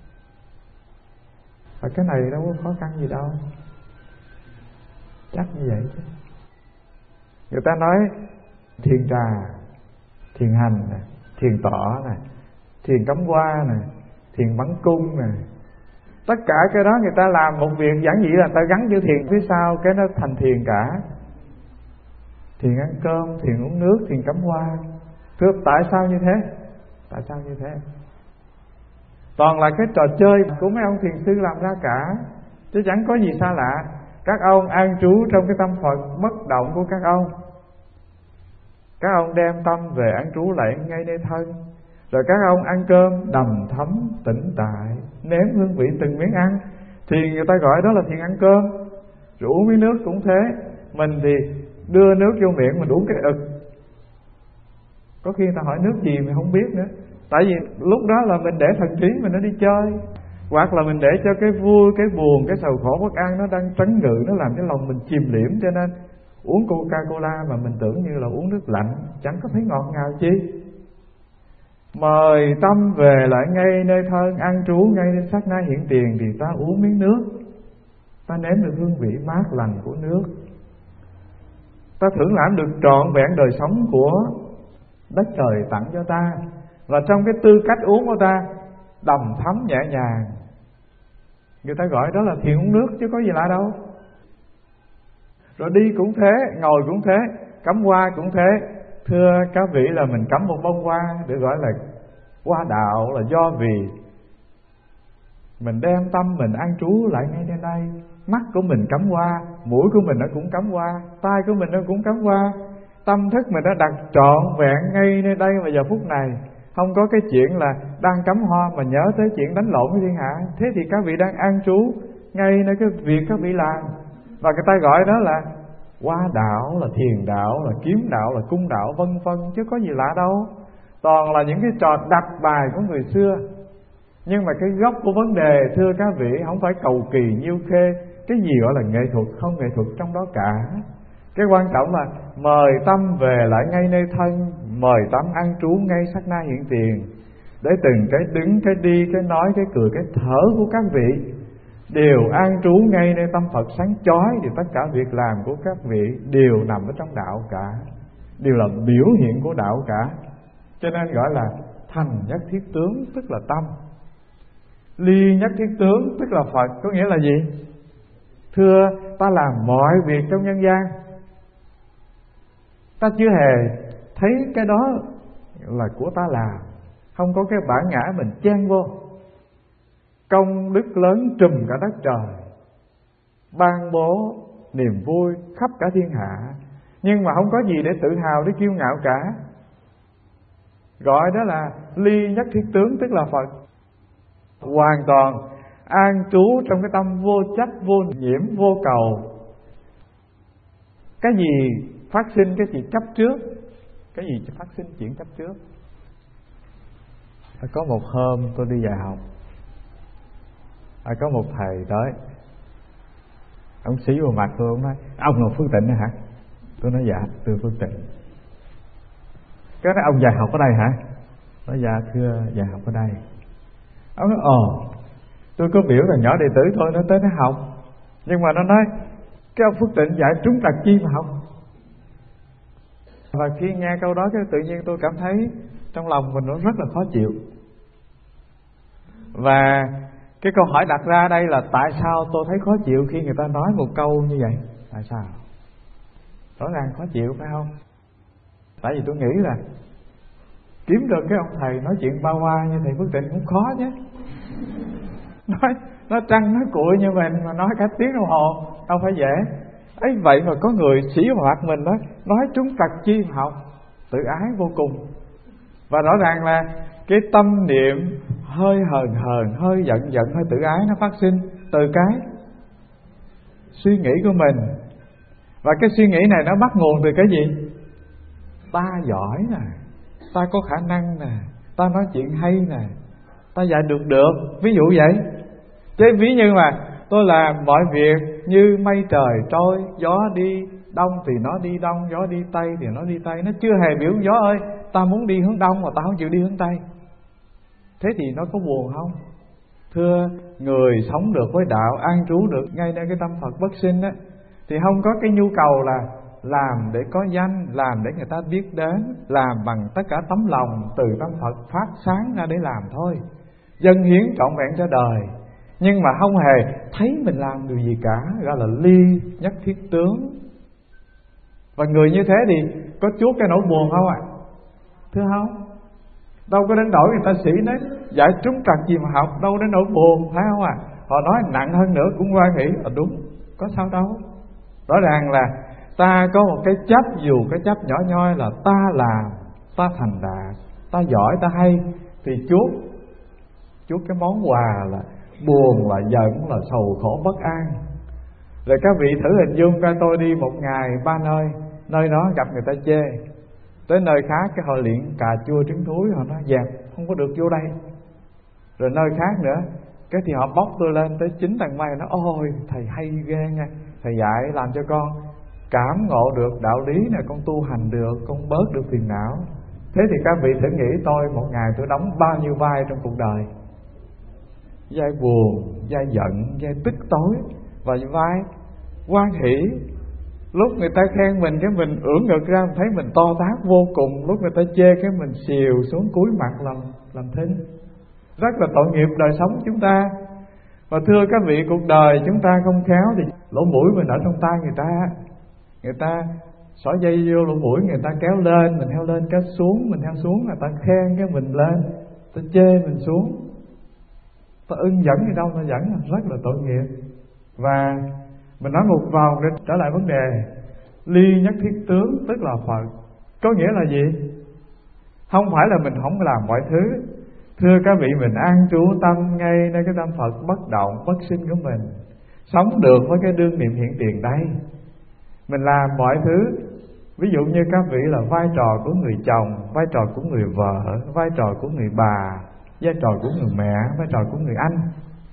Và cái này đâu có khó khăn gì đâu, chắc như vậy chứ. Người ta nói thiền trà, thiền hành, thiền tọa, thiền cắm hoa, thiền bắn cung, tất cả cái đó người ta làm một việc giản dị là người ta gắn chữ thiền phía sau, cái nó thành thiền cả. Thiền ăn cơm, thiền uống nước, thiền cắm hoa. Thưa, tại sao như thế? Tại sao như thế? Toàn là cái trò chơi của mấy ông thiền sư làm ra cả, chứ chẳng có gì xa lạ. Các ông an trú trong cái tâm Phật bất động của các ông, các ông đem tâm về an trú lại ngay nơi thân, rồi các ông ăn cơm đầm thấm tĩnh tại, nếm hương vị từng miếng ăn, thì người ta gọi đó là thiền ăn cơm. Rồi uống miếng nước cũng thế, mình thì đưa nước vô miệng mình uống cái ực, có khi người ta hỏi nước gì mình không biết nữa, tại vì lúc đó là mình để thần trí mình nó đi chơi, hoặc là mình để cho cái vui, cái buồn, cái sầu khổ bất an nó đang trấn ngự, nó làm cái lòng mình chìm liễm, cho nên uống Coca-Cola mà mình tưởng như là uống nước lạnh, chẳng có thấy ngọt ngào chi. Mời tâm về lại ngay nơi thân, an trú ngay nơi sát na hiện tiền, thì ta uống miếng nước, ta nếm được hương vị mát lành của nước, ta thưởng lãm được trọn vẹn đời sống của đất trời tặng cho ta. Và trong cái tư cách uống của ta đầm thấm nhẹ nhàng, người ta gọi đó là thiền uống nước chứ có gì lạ đâu. Rồi đi cũng thế, ngồi cũng thế, cắm hoa cũng thế. Thưa các vị, là mình cắm một bông hoa để gọi là hoa đạo, là do vì mình đem tâm mình an trú lại ngay trên đây. Mắt của mình cắm hoa, mũi của mình nó cũng cắm hoa, tai của mình nó cũng cắm hoa, tâm thức mình đã đặt trọn vẹn ngay nơi đây và giờ phút này. Không có cái chuyện là đang cắm hoa mà nhớ tới chuyện đánh lộn với thiên hạ. Thế thì các vị đang an trú ngay nơi cái việc các vị làm, và người ta gọi đó là hoa đạo, là thiền đạo, là kiếm đạo, là cung đạo, vân vân, chứ có gì lạ đâu. Toàn là những cái trò đặt bài của người xưa. Nhưng mà cái gốc của vấn đề, thưa các vị, không phải cầu kỳ nhiêu khê cái gì gọi là nghệ thuật, không nghệ thuật trong đó cả. Cái quan trọng là mời tâm về lại ngay nơi thân, mời tâm an trú ngay sát na hiện tiền, để từng cái đứng, cái đi, cái nói, cái cười, cái thở của các vị đều an trú ngay nơi tâm Phật sáng chói, thì tất cả việc làm của các vị đều nằm ở trong đạo cả, đều là biểu hiện của đạo cả. Cho nên gọi là thành nhất thiết tướng, tức là tâm. Ly nhất thiết tướng, tức là Phật. Có nghĩa là gì? Thưa, ta làm mọi việc trong nhân gian, ta chưa hề thấy cái đó là của ta làm, không có cái bản ngã mình chen vô. Công đức lớn trùm cả đất trời, ban bố niềm vui khắp cả thiên hạ, nhưng mà không có gì để tự hào, để kiêu ngạo cả. Gọi đó là ly nhất thiết tướng, tức là Phật. Hoàn toàn an trú trong cái tâm vô chấp, vô nhiễm, vô cầu. Cái gì phát sinh cái gì chấp trước, cái gì phát sinh chuyện chấp trước. Có một hôm tôi đi dạy học, à, có một thầy tới, ông xí vào mặt tôi, ông nói: ông là Phước Tịnh hả? Tôi nói: dạ, tôi Phước Tịnh. Cái nói: ông dạy học ở đây hả? Nói: dạ thưa, dạy học ở đây. Ông nói: ồ, tôi có biểu là nhỏ đệ tử thôi, nó tới nó học, nhưng mà nó nói cái ông Phước Tịnh dạy trúng tặc chi mà học. Và khi nghe câu đó, cái tự nhiên tôi cảm thấy trong lòng mình nó rất là khó chịu. Và cái câu hỏi đặt ra đây là tại sao tôi thấy khó chịu khi người ta nói một câu như vậy? Tại sao? Rõ ràng khó chịu phải không? Tại vì tôi nghĩ là kiếm được cái ông thầy nói chuyện ba hoa như thầy Phước Tịnh cũng khó chứ. Nói nó trăng nói cuội như mình mà nói cả tiếng đồng hồ đâu phải dễ. Ấy vậy mà có người xỉ vào mặt mình đó, nói chúng tặc chi mà học, tự ái vô cùng. Và rõ ràng là cái tâm niệm hơi hờn hờn, hơi giận giận, hơi tự ái nó phát sinh từ cái suy nghĩ của mình. Và cái suy nghĩ này nó bắt nguồn từ cái gì? Ta giỏi nè, ta có khả năng nè, ta nói chuyện hay nè, ta dạy được được, ví dụ vậy. Chứ ví như mà tôi làm mọi việc như mây trời trôi, gió đi đông thì nó đi đông, gió đi tây thì nó đi tây. Nó chưa hề biểu gió ơi, ta muốn đi hướng đông mà ta không chịu đi hướng tây. Thế thì nó có buồn không? Thưa, người sống được với đạo, an trú được ngay nơi cái tâm Phật bất sinh á, thì không có cái nhu cầu là làm để có danh, làm để người ta biết đến, làm bằng tất cả tấm lòng từ tâm Phật phát sáng ra để làm thôi. Dâng hiến trọn vẹn cho đời, nhưng mà không hề thấy mình làm điều gì cả, gọi là ly nhất thiết tướng. Và người như thế thì có chuốc cái nỗi buồn không ạ? À? Thưa không? Đâu có đến nỗi người ta sĩ nói giải trúng trặc gì mà học, đâu đến nỗi buồn, phải không ạ? À? Họ nói nặng hơn nữa cũng qua nghĩ à, đúng, có sao đâu. Rõ ràng là ta có một cái chấp, dù cái chấp nhỏ nhoi là ta làm, ta thành đạt, ta giỏi, ta hay, thì chuốc chuốc cái món quà là buồn, là giận, là sầu khổ bất an. Rồi các vị thử hình dung coi, tôi đi một ngày ba nơi, nơi đó gặp người ta chê, tới nơi khác cái họ luyện cà chua trứng thúi, họ nói dẹp, không có được vô đây. Rồi nơi khác nữa, cái thì họ bóc tôi lên tới chín tầng mây, nói ôi thầy hay ghê nha, thầy dạy làm cho con cảm ngộ được đạo lý này, con tu hành được, con bớt được phiền não. Thế thì các vị thử nghĩ tôi một ngày tôi đóng bao nhiêu vai trong cuộc đời? Vai buồn, vai giận, vai tức tối, và vai hoan hỷ. Lúc người ta khen mình cái mình ưỡn ngực ra, mình thấy mình to tát vô cùng. Lúc người ta chê cái mình xìu xuống cúi mặt làm làm thinh. Rất là tội nghiệp đời sống chúng ta. Và thưa các vị, cuộc đời chúng ta không khéo thì lỗ mũi mình ở trong tay người ta. Người ta xỏ dây vô lỗ mũi, người ta kéo lên, mình theo lên, kéo xuống, mình theo xuống. Người ta khen cái mình lên, ta chê mình xuống. Ta ưng dẫn gì đâu ta dẫn, rất là tội nghiệp. Và mình nói một vòng để trở lại vấn đề ly nhất thiết tướng, tức là Phật. Có nghĩa là gì? Không phải là mình không làm mọi thứ. Thưa các vị, mình an trú tâm ngay nơi cái tâm Phật bất động, bất sinh của mình, sống được với cái đương niệm hiện tiền đây. Mình làm mọi thứ. Ví dụ như các vị là vai trò của người chồng, vai trò của người vợ, vai trò của người bà, vai trò của người mẹ, vai trò của người anh.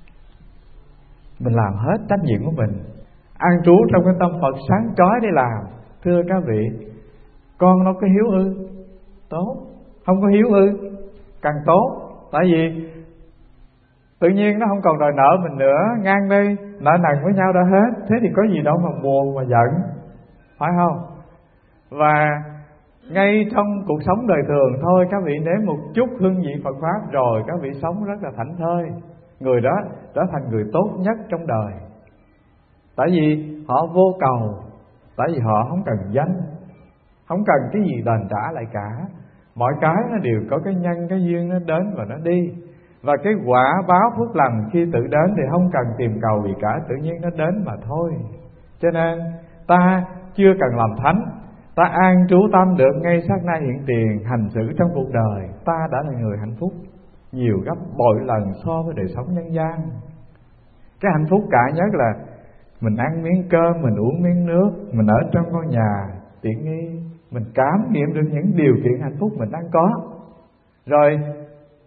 Mình làm hết trách nhiệm của mình, an trú trong cái tâm Phật sáng chói để làm. Thưa các vị, con nó có hiếu ư? Tốt. Không có hiếu ư? Càng tốt. Tại vì tự nhiên nó không còn đòi nợ mình nữa, ngang đây nợ nần với nhau đã hết. Thế thì có gì đâu mà buồn mà giận, phải không? Và ngay trong cuộc sống đời thường thôi, các vị nếm một chút hương vị Phật Pháp rồi các vị sống rất là thảnh thơi. Người đó trở thành người tốt nhất trong đời. Tại vì họ vô cầu, tại vì họ không cần danh, không cần cái gì đền trả lại cả. Mọi cái nó đều có cái nhân, cái duyên nó đến và nó đi. Và cái quả báo phước lành khi tự đến thì không cần tìm cầu gì cả, tự nhiên nó đến mà thôi. Cho nên ta chưa cần làm thánh, ta an trú tâm được ngay sát na hiện tiền, hành xử trong cuộc đời, ta đã là người hạnh phúc nhiều gấp bội lần so với đời sống nhân gian. Cái hạnh phúc cả nhất là mình ăn miếng cơm, mình uống miếng nước, mình ở trong ngôi nhà tiện nghi, mình cảm nghiệm được những điều kiện hạnh phúc mình đang có. Rồi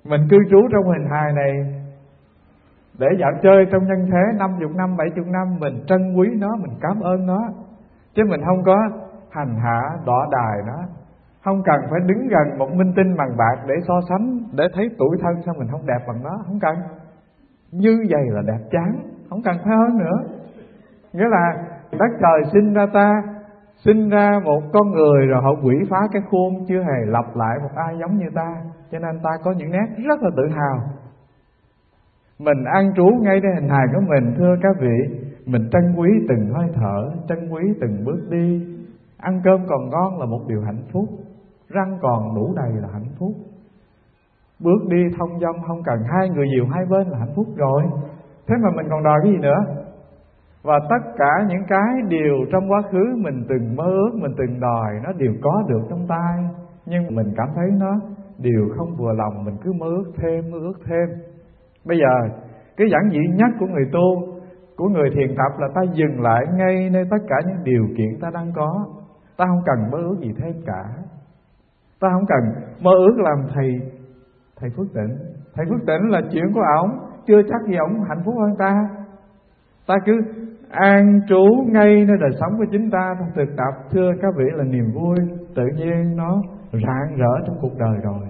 Mình cư trú trong hình hài này để dạo chơi trong nhân thế năm mươi năm, bảy mươi năm, mình trân quý nó, mình cảm ơn nó. Chứ mình không có hành hạ, đọa đài nó. Không cần phải đứng gần một minh tinh bằng bạc để so sánh, để thấy tuổi thân sao mình không đẹp bằng nó. Không cần. Như vậy là đẹp chán, không cần phải hơn nữa. Nghĩa là đất trời sinh ra ta, sinh ra một con người rồi họ quỷ phá cái khuôn, chưa hề lập lại một ai giống như ta. Cho nên ta có những nét rất là tự hào. Mình an trú ngay trên hình hài của mình, thưa các vị, mình trân quý từng hơi thở, trân quý từng bước đi. Ăn cơm còn ngon là một điều hạnh phúc, răng còn đủ đầy là hạnh phúc. Bước đi thông dong không cần hai người dìu hai bên là hạnh phúc rồi. Thế mà mình còn đòi cái gì nữa? Và tất cả những cái điều trong quá khứ mình từng mơ ước, mình từng đòi, nó đều có được trong tay. Nhưng mình cảm thấy nó đều không vừa lòng, mình cứ mơ ước thêm, mơ ước thêm. Bây giờ cái giản dị nhất của người tu, của người thiền tập là ta dừng lại ngay nơi tất cả những điều kiện ta đang có. Ta không cần mơ ước gì thêm cả. Ta không cần mơ ước làm thầy Thầy Phước Tịnh. Thầy Phước Tịnh là chuyện của ổng, chưa chắc gì ổng hạnh phúc hơn ta. Ta cứ an trú ngay nơi đời sống của chính ta trong thực tập, thưa các vị, là niềm vui tự nhiên nó rạng rỡ trong cuộc đời rồi.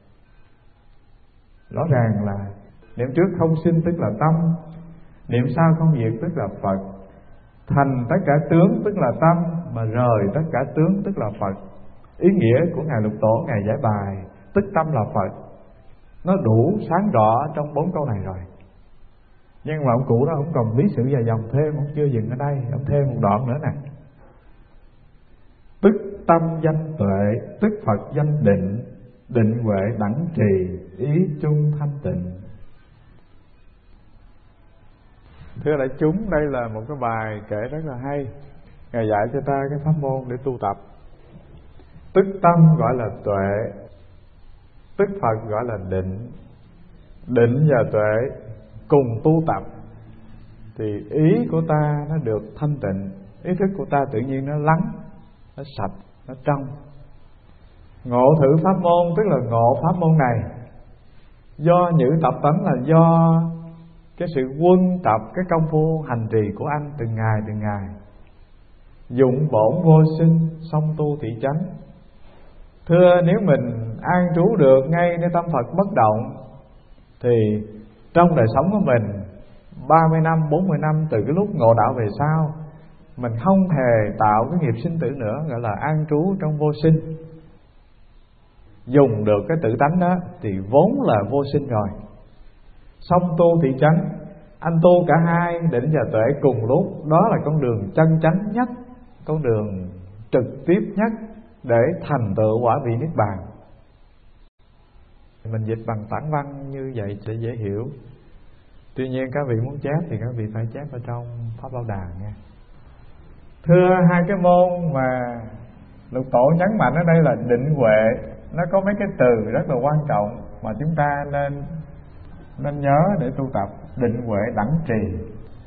Rõ ràng là niệm trước không sinh tức là tâm, niệm sau không diệt tức là Phật. Thành tất cả tướng tức là tâm, mà rời tất cả tướng tức là Phật. Ý nghĩa của Ngài Lục Tổ, Ngài giải bài tức tâm là Phật, nó đủ sáng rõ trong bốn câu này rồi. Nhưng mà ông cụ đó ông còn lý sự dài dòng thêm, ông chưa dừng ở đây, ông thêm một đoạn nữa nè. Tức tâm danh tuệ, tức Phật danh định, định huệ đẳng trì, ý chung thanh tịnh. Thưa đại chúng, đây là một cái bài kể rất là hay. Ngài dạy cho ta cái pháp môn để tu tập. Tức tâm gọi là tuệ, tức Phật gọi là định. Định và tuệ cùng tu tập thì ý của ta nó được thanh tịnh, ý thức của ta tự nhiên nó lắng, nó sạch, nó trong. Ngộ thử pháp môn tức là ngộ pháp môn này do những tập tánh, là do cái sự quân tập, cái công phu hành trì của anh từng ngày từng ngày. Dụng bổn vô sinh, song tu thị chánh. Thưa, nếu mình an trú được ngay nơi tâm Phật bất động thì trong đời sống của mình ba mươi năm, bốn mươi năm từ cái lúc ngộ đạo về sau, mình không hề tạo cái nghiệp sinh tử nữa, gọi là an trú trong vô sinh. Dùng được cái tự tánh đó thì vốn là vô sinh rồi. Song tu thị chánh, anh tu cả hai định và tuệ cùng lúc, đó là con đường chân chánh nhất, con đường trực tiếp nhất để thành tựu quả vị niết bàn. Mình dịch bằng tản văn như vậy sẽ dễ hiểu. Tuy nhiên các vị muốn chép thì các vị phải chép ở trong Pháp Bảo Đà nha. Thưa, hai cái môn mà Lục Tổ nhấn mạnh ở đây là định huệ, nó có mấy cái từ rất là quan trọng mà chúng ta nên nên nhớ để tu tập. Định huệ đẳng trì,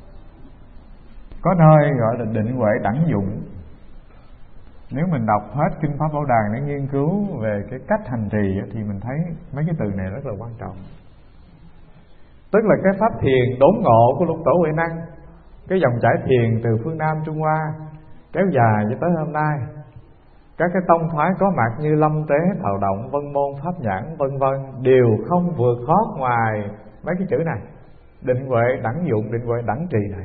có nơi gọi là định huệ đẳng dụng. Nếu mình đọc hết kinh Pháp Bảo Đàn để nghiên cứu về cái cách hành trì thì mình thấy mấy cái từ này rất là quan trọng. Tức là cái pháp thiền đốn ngộ của Lục Tổ Huệ Năng, cái dòng chảy thiền từ phương Nam Trung Hoa kéo dài cho tới hôm nay. Các cái tông phái có mặt như Lâm Tế, Thảo Động, Vân Môn, Pháp Nhãn vân vân đều không vượt thoát ngoài mấy cái chữ này: định huệ đẳng dụng, định huệ đẳng trì này.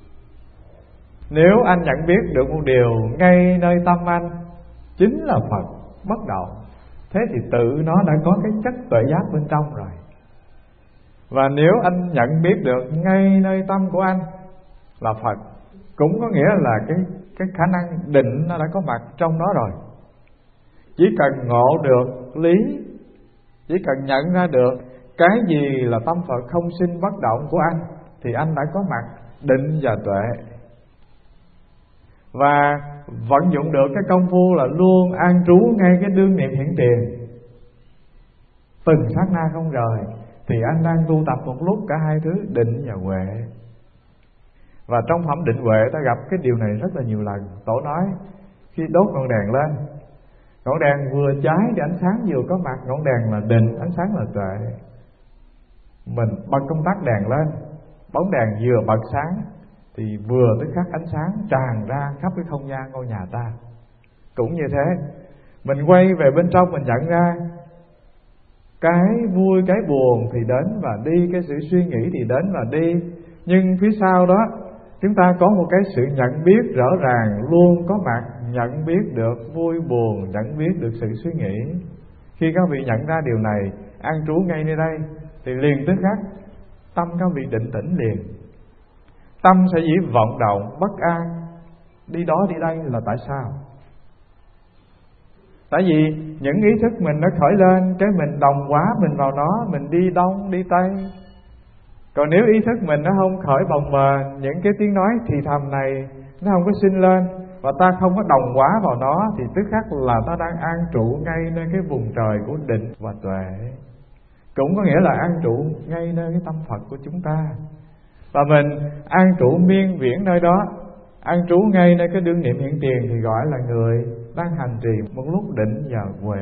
Nếu anh nhận biết được một điều ngay nơi tâm anh chính là Phật bất động, thế thì tự nó đã có cái chất tuệ giác bên trong rồi. Và nếu anh nhận biết được ngay nơi tâm của anh là Phật, cũng có nghĩa là cái cái khả năng định nó đã có mặt trong đó rồi. Chỉ cần ngộ được lý, chỉ cần nhận ra được cái gì là tâm Phật không sinh bất động của anh, thì anh đã có mặt định và tuệ. Và vận dụng được cái công phu là luôn an trú ngay cái đương niệm hiển tiền, từng sát na không rời, thì anh đang tu tập một lúc cả hai thứ định và huệ. Và trong phẩm định huệ ta gặp cái điều này rất là nhiều lần. Tổ nói khi đốt ngọn đèn lên, Ngọn đèn vừa cháy thì ánh sáng vừa có mặt. Ngọn đèn là định, ánh sáng là tuệ. Mình bật công tắc đèn lên, bóng đèn vừa bật sáng thì vừa tức khắc ánh sáng tràn ra khắp cái không gian ngôi nhà ta. Cũng như thế, mình quay về bên trong mình nhận ra cái vui cái buồn thì đến và đi, cái sự suy nghĩ thì đến và đi. Nhưng phía sau đó chúng ta có một cái sự nhận biết rõ ràng luôn có mặt, nhận biết được vui buồn, nhận biết được sự suy nghĩ. Khi các vị nhận ra điều này, an trú ngay nơi đây, thì liền tức khắc tâm các vị định tĩnh liền. Tâm sẽ dĩ vọng động, bất an, đi đó đi đây là tại sao? Tại vì những ý thức mình nó khởi lên, cái mình đồng hóa mình vào nó, mình đi đông đi tây. Còn nếu ý thức mình nó không khởi bồng bềnh, những cái tiếng nói thì thầm này nó không có sinh lên, và ta không có đồng hóa vào nó, thì tức khắc là ta đang an trụ ngay nơi cái vùng trời của định và tuệ. Cũng có nghĩa là an trụ ngay nơi cái tâm Phật của chúng ta. Và mình an trụ miên viễn nơi đó, an trú ngay nơi cái đương niệm hiện tiền, thì gọi là người đang hành trì một lúc định và huệ.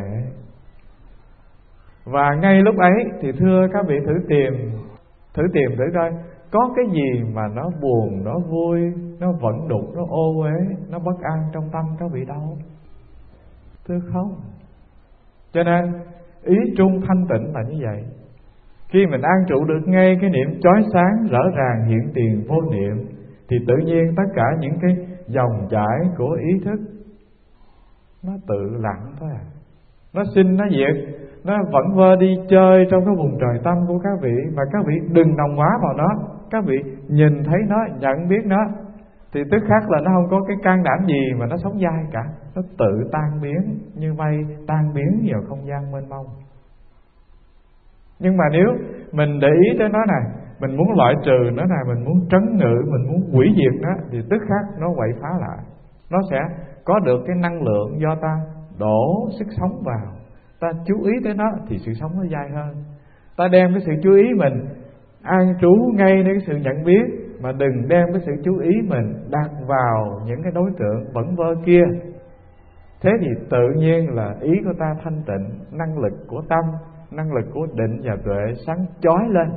Và ngay lúc ấy thì thưa các vị thử tìm, thử tìm thử coi có cái gì mà nó buồn, nó vui, nó vận đục, nó ô uế, nó bất an trong tâm các vị đâu? Thưa không. Cho nên ý trung thanh tịnh là như vậy. Khi mình an trụ được ngay cái niệm chói sáng rõ ràng hiện tiền vô niệm, thì tự nhiên tất cả những cái dòng chảy của ý thức nó tự lặng thôi à. Nó sinh, nó diệt, nó vẫn vơ đi chơi trong cái vùng trời tâm của các vị. Mà các vị đừng đồng hóa vào nó. Các vị nhìn thấy nó, nhận biết nó, thì tức khắc là nó không có cái can đảm gì mà nó sống dai cả. Nó tự tan biến như mây tan biến vào không gian mênh mông. Nhưng mà nếu mình để ý tới nó này, mình muốn loại trừ nó này, mình muốn trấn ngự, mình muốn hủy diệt nó, thì tức khắc nó quậy phá lại. Nó sẽ có được cái năng lượng do ta đổ sức sống vào. Ta chú ý tới nó thì sự sống nó dai hơn. Ta đem cái sự chú ý mình an trú ngay đến cái sự nhận biết, mà đừng đem cái sự chú ý mình đặt vào những cái đối tượng vẩn vơ kia. Thế thì tự nhiên là ý của ta thanh tịnh, năng lực của tâm, năng lực của định và tuệ sáng chói lên.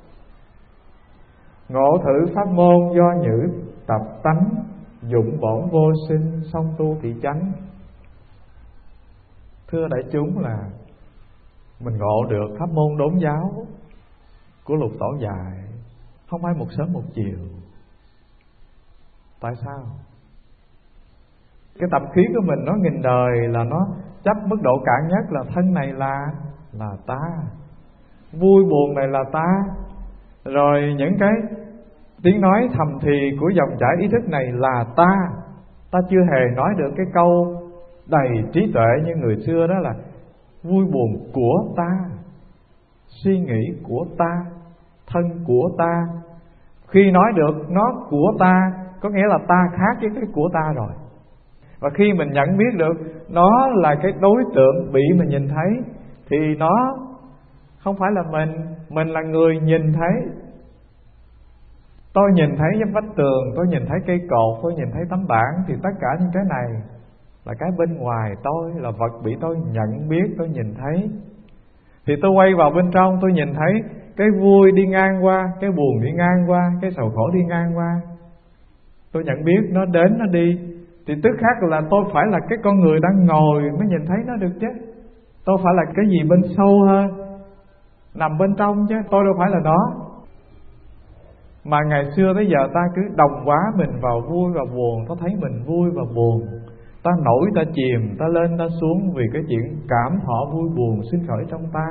Ngộ thử pháp môn do nhữ tập tánh, dụng bổn vô sinh, song tu thị chánh. Thưa đại chúng, là mình ngộ được pháp môn đốn giáo của Lục Tổ dạy, không phải một sớm một chiều. Tại sao? Cái tập khí của mình nó nghìn đời, là nó chấp mức độ cạn nhất là thân này là là ta, vui buồn này là ta. Rồi những cái tiếng nói thầm thì của dòng chảy ý thức này là ta. Ta chưa hề nói được cái câu đầy trí tuệ như người xưa, đó là vui buồn của ta, suy nghĩ của ta, thân của ta. Khi nói được nó của ta, có nghĩa là ta khác với cái của ta rồi. Và khi mình nhận biết được nó là cái đối tượng bị mình nhìn thấy, thì nó không phải là mình, mình là người nhìn thấy. Tôi nhìn thấy dấp vách tường, tôi nhìn thấy cây cột, tôi nhìn thấy tấm bảng, thì tất cả những cái này là cái bên ngoài tôi, là vật bị tôi nhận biết, tôi nhìn thấy. Thì tôi quay vào bên trong, tôi nhìn thấy cái vui đi ngang qua, cái buồn đi ngang qua, cái sầu khổ đi ngang qua. Tôi nhận biết nó đến, nó đi, thì tức khắc là tôi phải là cái con người đang ngồi mới nhìn thấy nó được chứ. Tôi phải là cái gì bên sâu hơn, nằm bên trong chứ, tôi đâu phải là nó. Mà ngày xưa tới giờ ta cứ đồng hóa mình vào vui và buồn. Ta thấy mình vui và buồn, ta nổi ta chìm, ta lên ta xuống vì cái chuyện cảm thọ vui buồn sinh khởi trong ta.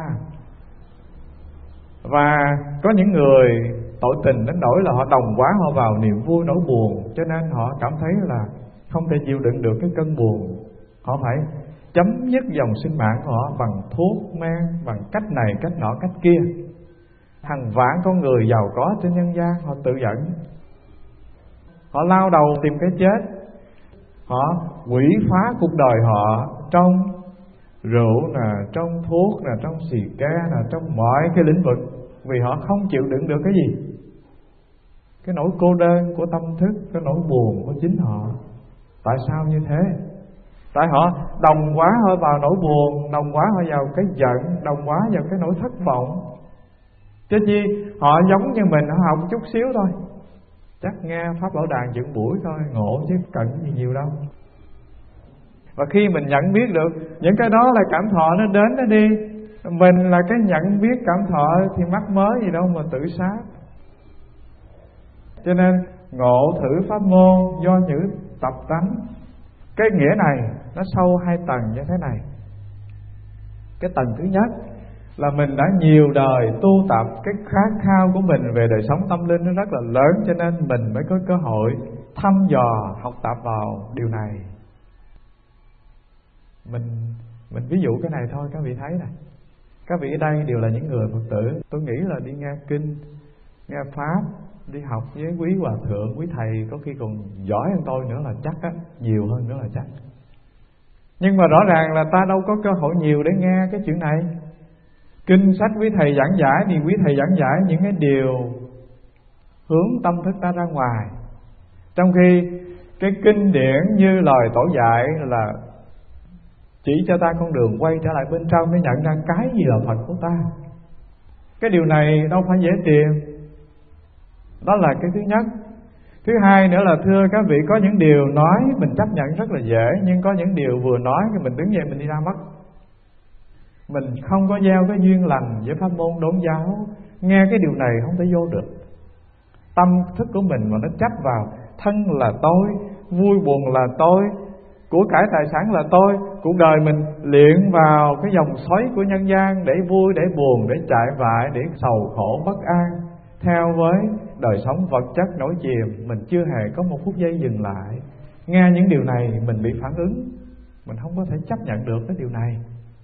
Và có những người tội tình đến nỗi là họ đồng hóa họ vào niềm vui nỗi buồn, cho nên họ cảm thấy là không thể chịu đựng được cái cơn buồn. Họ phải chấm dứt dòng sinh mạng của họ bằng thuốc men, bằng cách này cách nọ cách kia. Hàng vạn con người giàu có trên nhân gian họ tự dẫn, họ lao đầu tìm cái chết, họ quỷ phá cuộc đời họ trong rượu nè, trong thuốc nè, trong xì ke nè, trong mọi cái lĩnh vực, vì họ không chịu đựng được cái gì? Cái nỗi cô đơn của tâm thức, cái nỗi buồn của chính họ. Tại sao như thế? Tại họ đồng quá họ vào nỗi buồn, đồng quá họ vào cái giận, đồng quá vào cái nỗi thất vọng. Chứ chi họ giống như mình, họ học chút xíu thôi, chắc nghe Pháp Bảo Đàn chừng buổi thôi, ngộ chứ cần gì nhiều đâu. Và khi mình nhận biết được những cái đó là cảm thọ, nó đến nó đi, mình là cái nhận biết cảm thọ thì mắc mới gì đâu mà tự sát. Cho nên ngộ thử pháp môn do những tập tánh. Cái nghĩa này nó sâu hai tầng như thế này. Cái tầng thứ nhất là mình đã nhiều đời tu tập, cái khát khao của mình về đời sống tâm linh nó rất là lớn, cho nên mình mới có cơ hội thăm dò học tập vào điều này. Mình mình ví dụ cái này thôi, các vị thấy này. Các vị ở đây đều là những người Phật tử. Tôi nghĩ là đi nghe kinh, nghe Pháp, đi học với quý hòa thượng, quý thầy có khi còn giỏi hơn tôi nữa là chắc á, nhiều hơn nữa là chắc. Nhưng mà rõ ràng là ta đâu có cơ hội nhiều để nghe cái chuyện này. Kinh sách quý thầy giảng giải thì quý thầy giảng giải những cái điều hướng tâm thức ta ra ngoài. Trong khi cái kinh điển như lời tổ dạy là chỉ cho ta con đường quay trở lại bên trong để nhận ra cái gì là Phật của ta. Cái điều này đâu phải dễ tìm. Đó là cái thứ nhất. Thứ hai nữa là thưa các vị, có những điều nói mình chấp nhận rất là dễ, nhưng có những điều vừa nói thì mình đứng dậy mình đi ra mất. Mình không có gieo cái duyên lành với pháp môn đốn giáo, nghe cái điều này không thể vô được. Tâm thức của mình mà nó chấp vào thân là tôi, vui buồn là tôi, của cải tài sản là tôi, cuộc đời mình luyện vào cái dòng xoáy của nhân gian để vui, để buồn, để chạy vại, để sầu khổ bất an, theo với đời sống vật chất nổi chìm, mình chưa hề có một phút giây dừng lại. Nghe những điều này mình bị phản ứng, mình không có thể chấp nhận được cái điều này.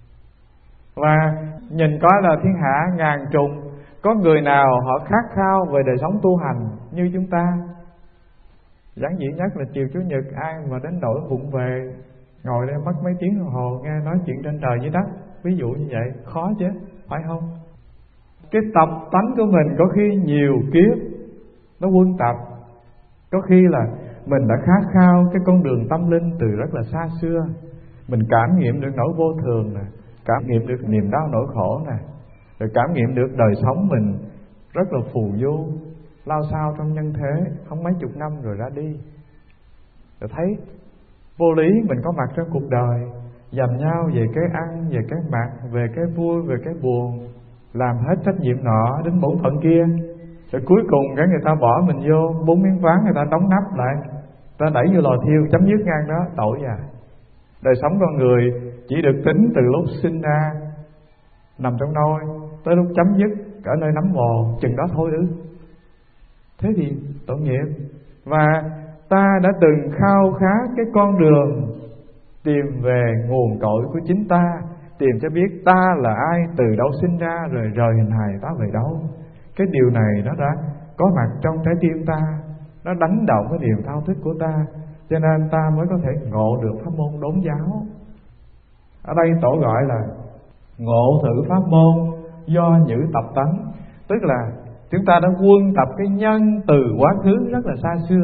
Và nhìn coi là thiên hạ ngàn trùng, có người nào họ khát khao về đời sống tu hành như chúng ta. Giản dị nhất là chiều Chủ nhật ai mà đến đổi vụng về, ngồi đây mất mấy tiếng đồng hồ nghe nói chuyện trên trời dưới đất, ví dụ như vậy, khó chứ, phải không? Cái tập tánh của mình có khi nhiều kiếp nó quân tập. Có khi là mình đã khát khao cái con đường tâm linh từ rất là xa xưa. Mình cảm nghiệm được nỗi vô thường nè, cảm nghiệm được niềm đau nỗi khổ nè, rồi cảm nghiệm được đời sống mình rất là phù du, lao sao trong nhân thế, không mấy chục năm rồi ra đi. Rồi thấy vô lý mình có mặt trong cuộc đời, giành nhau về cái ăn, về cái mặc, về cái vui, về cái buồn, làm hết trách nhiệm nọ đến bổn phận kia, rồi cuối cùng cái người ta bỏ mình vô bốn miếng ván, người ta đóng nắp lại, ta đẩy vô lò thiêu, chấm dứt ngang đó, tội à. Đời sống con người chỉ được tính từ lúc sinh ra nằm trong nôi tới lúc chấm dứt ở nơi nắm mồ, chừng đó thôi ư? Thế thì tội nghiệp. Và ta đã từng khao khát cái con đường tìm về nguồn cội của chính ta, tìm cho biết ta là ai, từ đâu sinh ra, rồi rời hình hài ta về đâu. Cái điều này nó đã có mặt trong trái tim ta, nó đánh động cái niềm thao thức của ta, cho nên ta mới có thể ngộ được pháp môn đốn giáo. Ở đây tổ gọi là ngộ thử pháp môn do nhữ tập tánh, tức là chúng ta đã quân tập cái nhân từ quá khứ rất là xa xưa.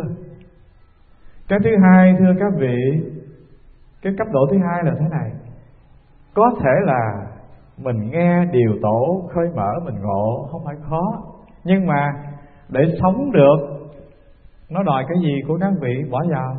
Cái thứ hai thưa các vị, cái cấp độ thứ hai là thế này. Có thể là mình nghe điều tổ khơi mở mình ngộ không phải khó, nhưng mà để sống được nó đòi cái gì của các vị bỏ vào?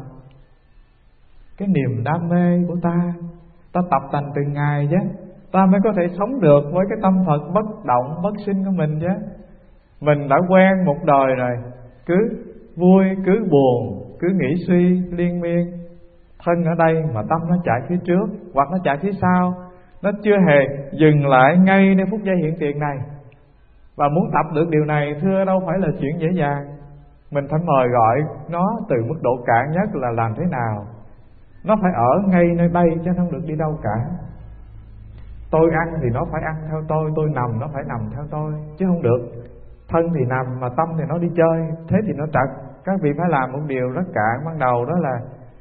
Cái niềm đam mê của ta. Ta tập tành từng ngày chứ, ta mới có thể sống được với cái tâm Phật bất động bất sinh của mình chứ. Mình đã quen một đời rồi, cứ vui cứ buồn, cứ nghĩ suy liên miên. Thân ở đây mà tâm nó chạy phía trước hoặc nó chạy phía sau, nó chưa hề dừng lại ngayในphút giây hiện tiền này. Và muốn tập được điều này thưa đâu phải là chuyện dễ dàng. Mình phải mời gọi nó từ mức độ cạn nhất là làm thế nào. Nó phải ở ngay nơi đây chứ không được đi đâu cả. Tôi ăn thì nó phải ăn theo tôi, tôi nằm nó phải nằm theo tôi, chứ không được. Thân thì nằm mà tâm thì nó đi chơi, thế thì nó trật. Các vị phải làm một điều rất cạn ban đầu, đó là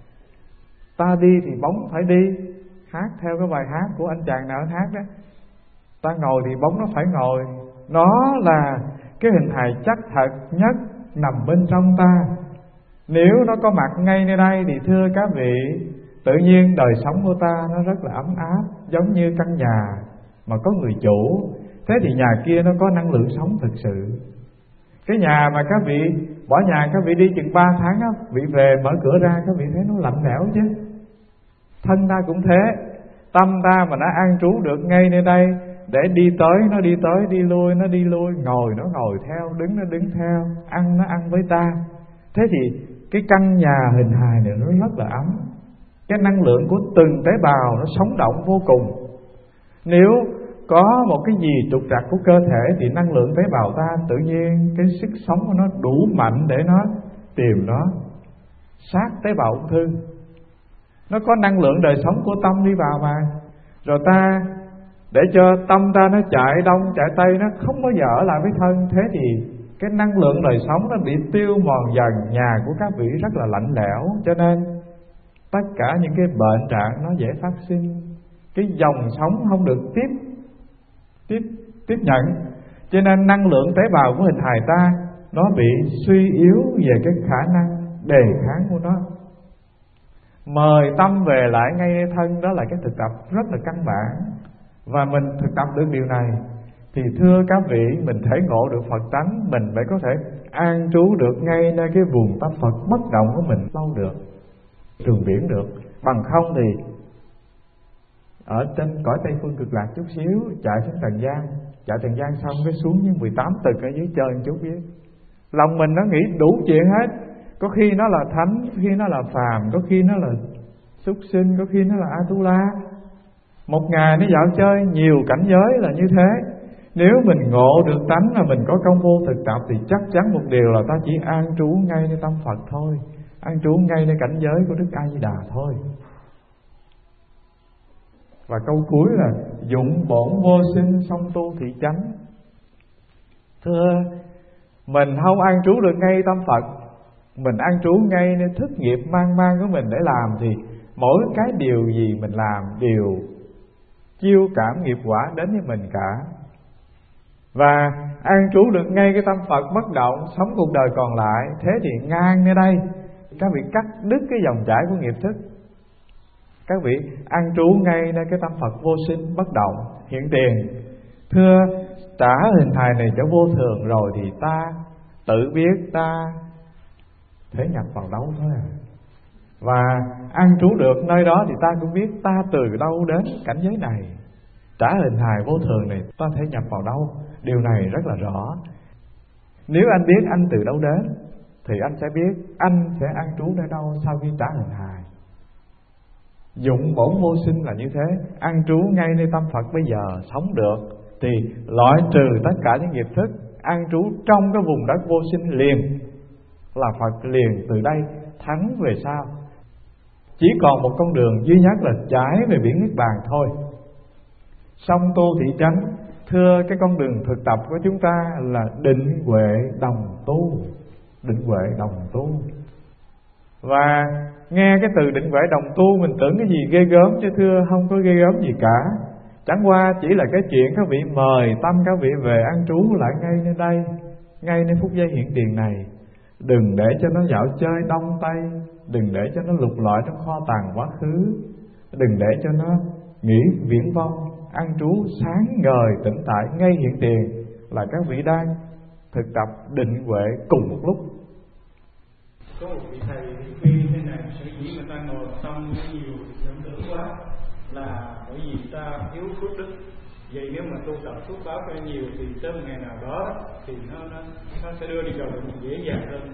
ta đi thì bóng phải đi. Hát theo cái bài hát của anh chàng nào hát đó, ta ngồi thì bóng nó phải ngồi. Nó là cái hình hài chắc thật nhất nằm bên trong ta. Nếu nó có mặt ngay nơi đây thì thưa các vị, tự nhiên đời sống của ta nó rất là ấm áp, giống như căn nhà mà có người chủ. Thế thì nhà kia nó có năng lượng sống thực sự. Cái nhà mà các vị bỏ nhà, các vị đi chừng ba tháng á, vị về mở cửa ra các vị thấy nó lạnh lẽo chứ. Thân ta cũng thế, tâm ta mà nó an trú được ngay nơi đây, để đi tới nó đi tới, đi lui nó đi lui, ngồi nó ngồi theo, đứng nó đứng theo, ăn nó ăn với ta. Thế thì cái căn nhà hình hài này nó rất là ấm. Cái năng lượng của từng tế bào nó sống động vô cùng. Nếu có một cái gì trục trặc của cơ thể thì năng lượng tế bào ta tự nhiên cái sức sống của nó đủ mạnh để nó tìm nó sát tế bào ung thư. Nó có năng lượng đời sống của tâm đi vào mà. Rồi ta để cho tâm ta nó chạy đông chạy tây, nó không bao giờ ở lại với thân. Thế thì cái năng lượng đời sống nó bị tiêu mòn dần. Nhà của các vị rất là lạnh lẽo, cho nên tất cả những cái bệnh trạng nó dễ phát sinh. Cái dòng sống không được tiếp tiếp tiếp nhận, cho nên năng lượng tế bào của hình hài ta nó bị suy yếu về cái khả năng đề kháng của nó. Mời tâm về lại ngay thân, đó là cái thực tập rất là căn bản. Và mình thực tập được điều này thì thưa các vị, mình thể ngộ được Phật tánh, mình phải có thể an trú được ngay nơi cái vùng tâm Phật bất động của mình lâu được, trường biển được. Bằng không thì ở trên cõi Tây Phương Cực Lạc chút xíu, chạy xuống Trần gian, chạy Trần gian xong cái xuống như mười tám tầng ở dưới chơi một chút biết. Lòng mình nó nghĩ đủ chuyện hết. Có khi nó là thánh, có khi nó là phàm, có khi nó là súc sinh, có khi nó là Atula. Một ngày nó dạo chơi nhiều cảnh giới là như thế. Nếu mình ngộ được tánh mà mình có công phu thực tập thì chắc chắn một điều là ta chỉ an trú ngay nơi tâm Phật thôi, an trú ngay nơi cảnh giới của Đức A Di Đà thôi. Và câu cuối là dụng bổn vô sinh song tu thị chánh. Thưa, mình không an trú được ngay tâm Phật, mình an trú ngay nơi thức nghiệp mang mang của mình để làm, thì mỗi cái điều gì mình làm đều chiêu cảm nghiệp quả đến với mình cả. Và an trú được ngay cái tâm Phật bất động, sống cuộc đời còn lại. Thế thì ngang nơi đây các vị cắt đứt cái dòng chảy của nghiệp thức. Các vị an trú ngay nơi cái tâm Phật vô sinh bất động hiện tiền. Thưa, trả hình hài này cho vô thường rồi thì ta tự biết ta thể nhập vào đâu thôi à. Và an trú được nơi đó thì ta cũng biết ta từ đâu đến cảnh giới này. Trả hình hài vô thường này ta thể nhập vào đâu, điều này rất là rõ. Nếu anh biết anh từ đâu đến thì anh sẽ biết anh sẽ an trú nơi đâu sau khi trả hình hài. Dụng bổn vô sinh là như thế, an trú ngay nơi tâm Phật bây giờ sống được thì loại trừ tất cả những nghiệp thức, an trú trong cái vùng đất vô sinh liền là Phật liền từ đây thắng về sau. Chỉ còn một con đường duy nhất là trái về biển Niết Bàn thôi. Song tu thị chánh. Thưa, cái con đường thực tập của chúng ta là định huệ đồng tu. Định huệ đồng tu. Và nghe cái từ định huệ đồng tu mình tưởng cái gì ghê gớm, chứ thưa không có ghê gớm gì cả. Chẳng qua chỉ là cái chuyện các vị mời tâm các vị về an trú lại ngay nơi đây, ngay nơi phút giây hiện tiền này. Đừng để cho nó dạo chơi đông tây, đừng để cho nó lục lọi trong kho tàng quá khứ, đừng để cho nó nghĩ viễn vông. An trú sáng ngời tĩnh tại ngay hiện tiền là các vị đang thực tập định huệ cùng một lúc. Có một vị thầy thì khuyên thế này: sở dĩ người ta ngồi tâm nó nhiều dẫn tưởng quá là bởi vì ta thiếu phước đức. Vậy nếu mà tu tập phước báo cho nhiều thì tới một ngày nào đó thì nó nó nó sẽ đưa đi vào được dễ dàng hơn.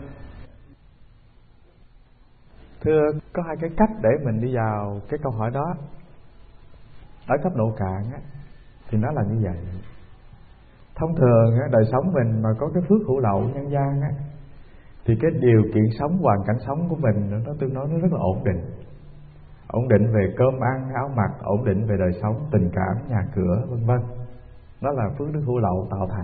Thưa, có hai cái cách để mình đi vào cái câu hỏi đó. Ở cấp độ cạn á, thì nó là như vậy. Thông thường á, đời sống mình mà có cái phước hữu lậu nhân gian á, thì cái điều kiện sống, hoàn cảnh sống của mình nó tương đối nó rất là ổn định. Ổn định về cơm ăn, áo mặc, ổn định về đời sống, tình cảm, nhà cửa, vân vân. Đó là phước đức hữu lậu tạo thành.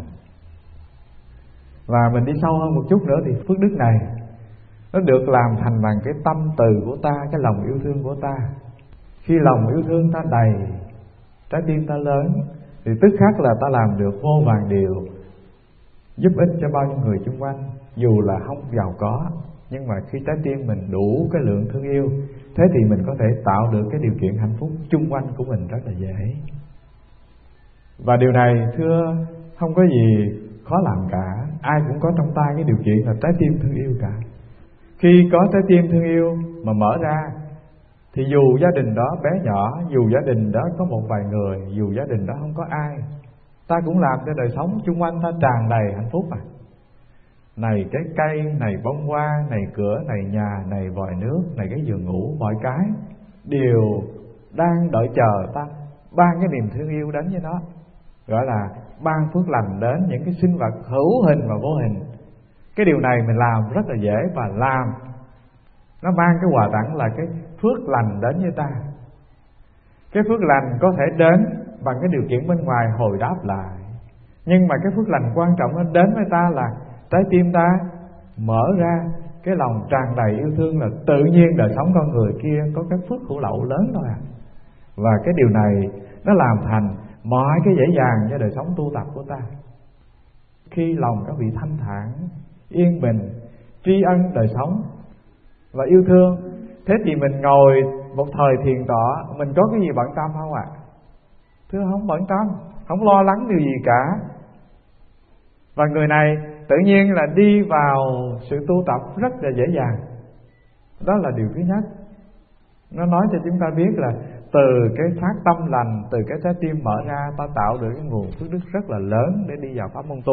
Và mình đi sâu hơn một chút nữa thì phước đức này nó được làm thành bằng cái tâm từ của ta, cái lòng yêu thương của ta. Khi lòng yêu thương ta đầy, trái tim ta lớn, thì tức khắc là ta làm được vô vàn điều giúp ích cho bao nhiêu người xung quanh, dù là không giàu có. Nhưng mà khi trái tim mình đủ cái lượng thương yêu, thế thì mình có thể tạo được cái điều kiện hạnh phúc chung quanh của mình rất là dễ. Và điều này thưa không có gì khó làm cả. Ai cũng có trong tay cái điều kiện là trái tim thương yêu cả. Khi có trái tim thương yêu mà mở ra, thì dù gia đình đó bé nhỏ, dù gia đình đó có một vài người, dù gia đình đó không có ai, ta cũng làm cho đời sống chung quanh ta tràn đầy hạnh phúc à. Này trái cây, này bông hoa, này cửa, này nhà, này vòi nước, này cái giường ngủ, mọi cái đều đang đợi chờ ta ban cái niềm thương yêu đến với nó. Gọi là ban phước lành đến những cái sinh vật hữu hình và vô hình. Cái điều này mình làm rất là dễ, và làm nó mang cái quà tặng là cái phước lành đến với ta. Cái phước lành có thể đến bằng cái điều kiện bên ngoài hồi đáp lại, nhưng mà cái phước lành quan trọng nó đến với ta là trái tim ta mở ra, cái lòng tràn đầy yêu thương, là tự nhiên đời sống con người kia có cái phước hữu lậu lớn thôi à. Và cái điều này nó làm thành mọi cái dễ dàng cho đời sống tu tập của ta. Khi lòng các vị thanh thản, yên bình, tri ân đời sống và yêu thương, thế thì mình ngồi một thời thiền tọa, mình có cái gì bận tâm không ạ? À? Thưa không bận tâm, không lo lắng điều gì cả. Và người này tự nhiên là đi vào sự tu tập rất là dễ dàng. Đó là điều thứ nhất. Nó nói cho chúng ta biết là từ cái phát tâm lành, từ cái trái tim mở ra, ta tạo được cái nguồn phước đức rất là lớn để đi vào pháp môn tu.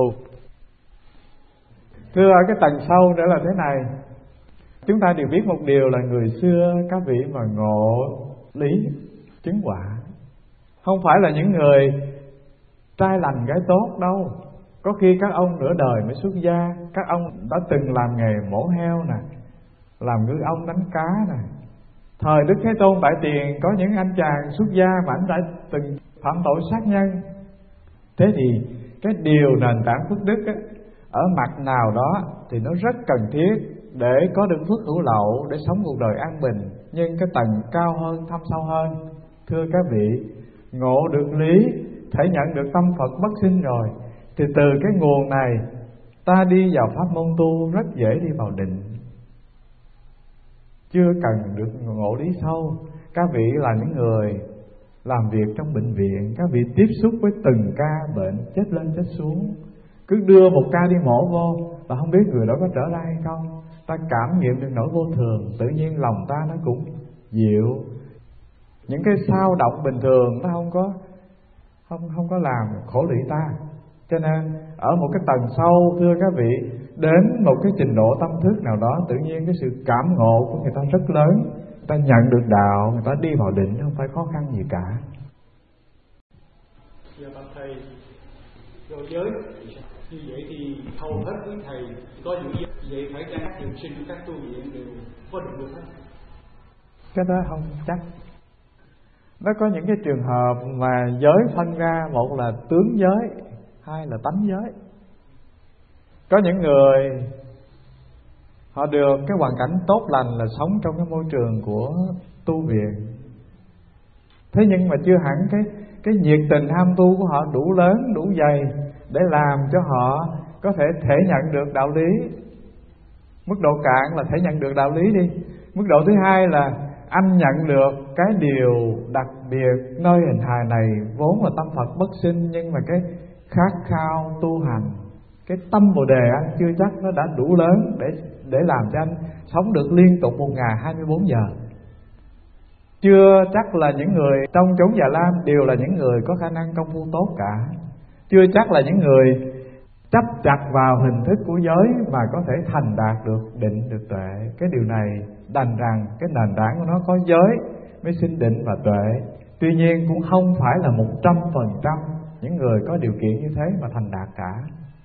Thưa, ở cái tầng sâu nữa là thế này. Chúng ta đều biết một điều là người xưa các vị mà ngộ lý chứng quả, không phải là những người trai lành gái tốt đâu. Có khi các ông nửa đời mới xuất gia, các ông đã từng làm nghề mổ heo nè, làm ngư ông đánh cá nè. Thời Đức Thế Tôn Đại Tiền có những anh chàng xuất gia mà anh đã từng phạm tội sát nhân. Thế thì cái điều nền tảng phước đức á, ở mặt nào đó thì nó rất cần thiết để có được phước hữu lậu, để sống cuộc đời an bình. Nhưng cái tầng cao hơn, thâm sâu hơn, thưa các vị, ngộ được lý, thể nhận được tâm Phật bất sinh rồi, thì từ cái nguồn này ta đi vào pháp môn tu rất dễ đi vào định. Chưa cần được ngộ lý sâu. Các vị là những người làm việc trong bệnh viện, các vị tiếp xúc với từng ca bệnh chết lên chết xuống, cứ đưa một ca đi mổ vô và không biết người đó có trở ra hay không. Ta cảm nghiệm được nỗi vô thường, tự nhiên lòng ta nó cũng dịu. Những cái sao động bình thường nó không có không không có làm khổ lụy ta. Cho nên ở một cái tầng sâu, thưa các vị, đến một cái trình độ tâm thức nào đó, tự nhiên cái sự cảm ngộ của người ta rất lớn, người ta nhận được đạo, người ta đi vào định, không phải khó khăn gì cả. Giờ bạch thầy, vô giới như vậy thì hầu hết quý thầy có những vậy phải chăng các trường sinh các tu viện đều có định được hết? Cái đó không chắc. Nó có những cái trường hợp mà giới phân ra, một là tướng giới, hai là tánh giới. Có những người họ được cái hoàn cảnh tốt lành là sống trong cái môi trường của tu viện, thế nhưng mà chưa hẳn cái cái nhiệt tình ham tu của họ đủ lớn, đủ dày để làm cho họ có thể thể nhận được đạo lý. Mức độ cạn là thể nhận được đạo lý đi. Mức độ thứ hai là anh nhận được cái điều đặc biệt nơi hình hài này vốn là tâm Phật bất sinh, nhưng mà cái khát khao tu hành, cái tâm Bồ Đề anh chưa chắc nó đã đủ lớn để để làm cho anh sống được liên tục một ngày hai mươi bốn giờ. Chưa chắc là những người trong chốn Già Lam đều là những người có khả năng công phu tốt cả. Chưa chắc là những người chấp chặt vào hình thức của giới mà có thể thành đạt được định, được tuệ. Cái điều này đành rằng cái nền tảng của nó có giới mới sinh định và tuệ. Tuy nhiên cũng không phải là một trăm phần trăm những người có điều kiện như thế mà thành đạt cả.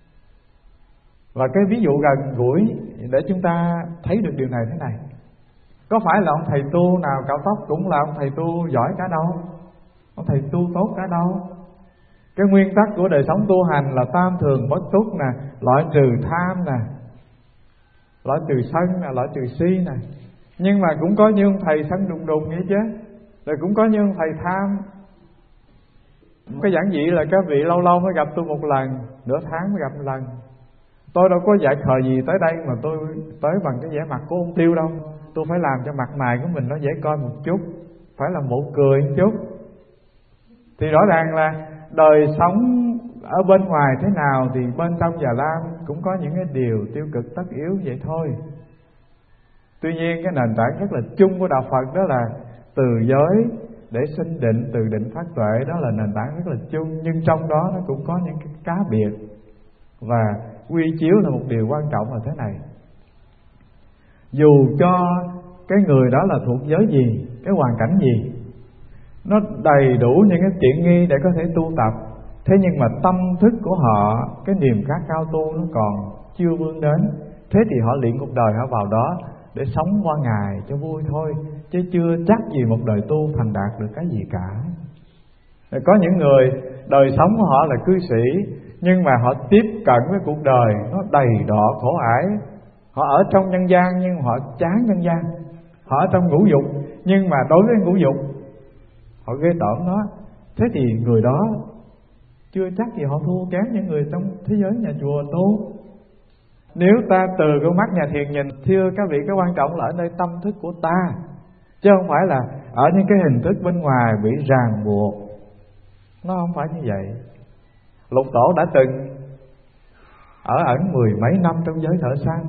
Và cái ví dụ gần gũi để chúng ta thấy được điều này thế này. Có phải là ông thầy tu nào cạo tóc cũng là ông thầy tu giỏi cả đâu, ông thầy tu tốt cả đâu. Cái nguyên tắc của đời sống tu hành là tam thường bất túc nè, loại trừ tham nè, loại trừ sân nè, loại trừ si nè. Nhưng mà cũng có những thầy sân đùng đùng vậy chứ. Rồi cũng có những thầy tham. Cái giản dị là các vị lâu lâu mới gặp tôi một lần, nửa tháng mới gặp một lần. Tôi đâu có dạy khờ gì tới đây mà tôi tới bằng cái vẻ mặt của ông Tiêu đâu. Tôi phải làm cho mặt mày của mình nó dễ coi một chút, phải là mỉm cười một chút. Thì rõ ràng là đời sống ở bên ngoài thế nào thì bên trong Già Lam cũng có những cái điều tiêu cực tất yếu vậy thôi. Tuy nhiên cái nền tảng rất là chung của đạo Phật đó là từ giới để sinh định, từ định phát tuệ, đó là nền tảng rất là chung. Nhưng trong đó nó cũng có những cái cá biệt. Và quy chiếu là một điều quan trọng là thế này: dù cho cái người đó là thuộc giới gì, cái hoàn cảnh gì, nó đầy đủ những cái tiện nghi để có thể tu tập, thế nhưng mà tâm thức của họ, cái niềm khát khao tu nó còn chưa vươn đến, thế thì họ luyện cuộc đời họ vào đó để sống qua ngày cho vui thôi, chứ chưa chắc gì một đời tu thành đạt được cái gì cả. Có những người đời sống của họ là cư sĩ, nhưng mà họ tiếp cận với cuộc đời nó đầy đọa khổ ải. Họ ở trong nhân gian nhưng họ chán nhân gian. Họ ở trong ngũ dục, nhưng mà đối với ngũ dục họ ghê tởm nó. Thế thì người đó chưa chắc gì họ thua kém những người trong thế giới nhà chùa tu. Nếu ta từ con mắt nhà thiền nhìn, thưa các vị, cái quan trọng là ở nơi tâm thức của ta, chứ không phải là ở những cái hình thức bên ngoài bị ràng buộc. Nó không phải như vậy. Lục Tổ đã từng ở ẩn mười mấy năm trong giới thợ săn,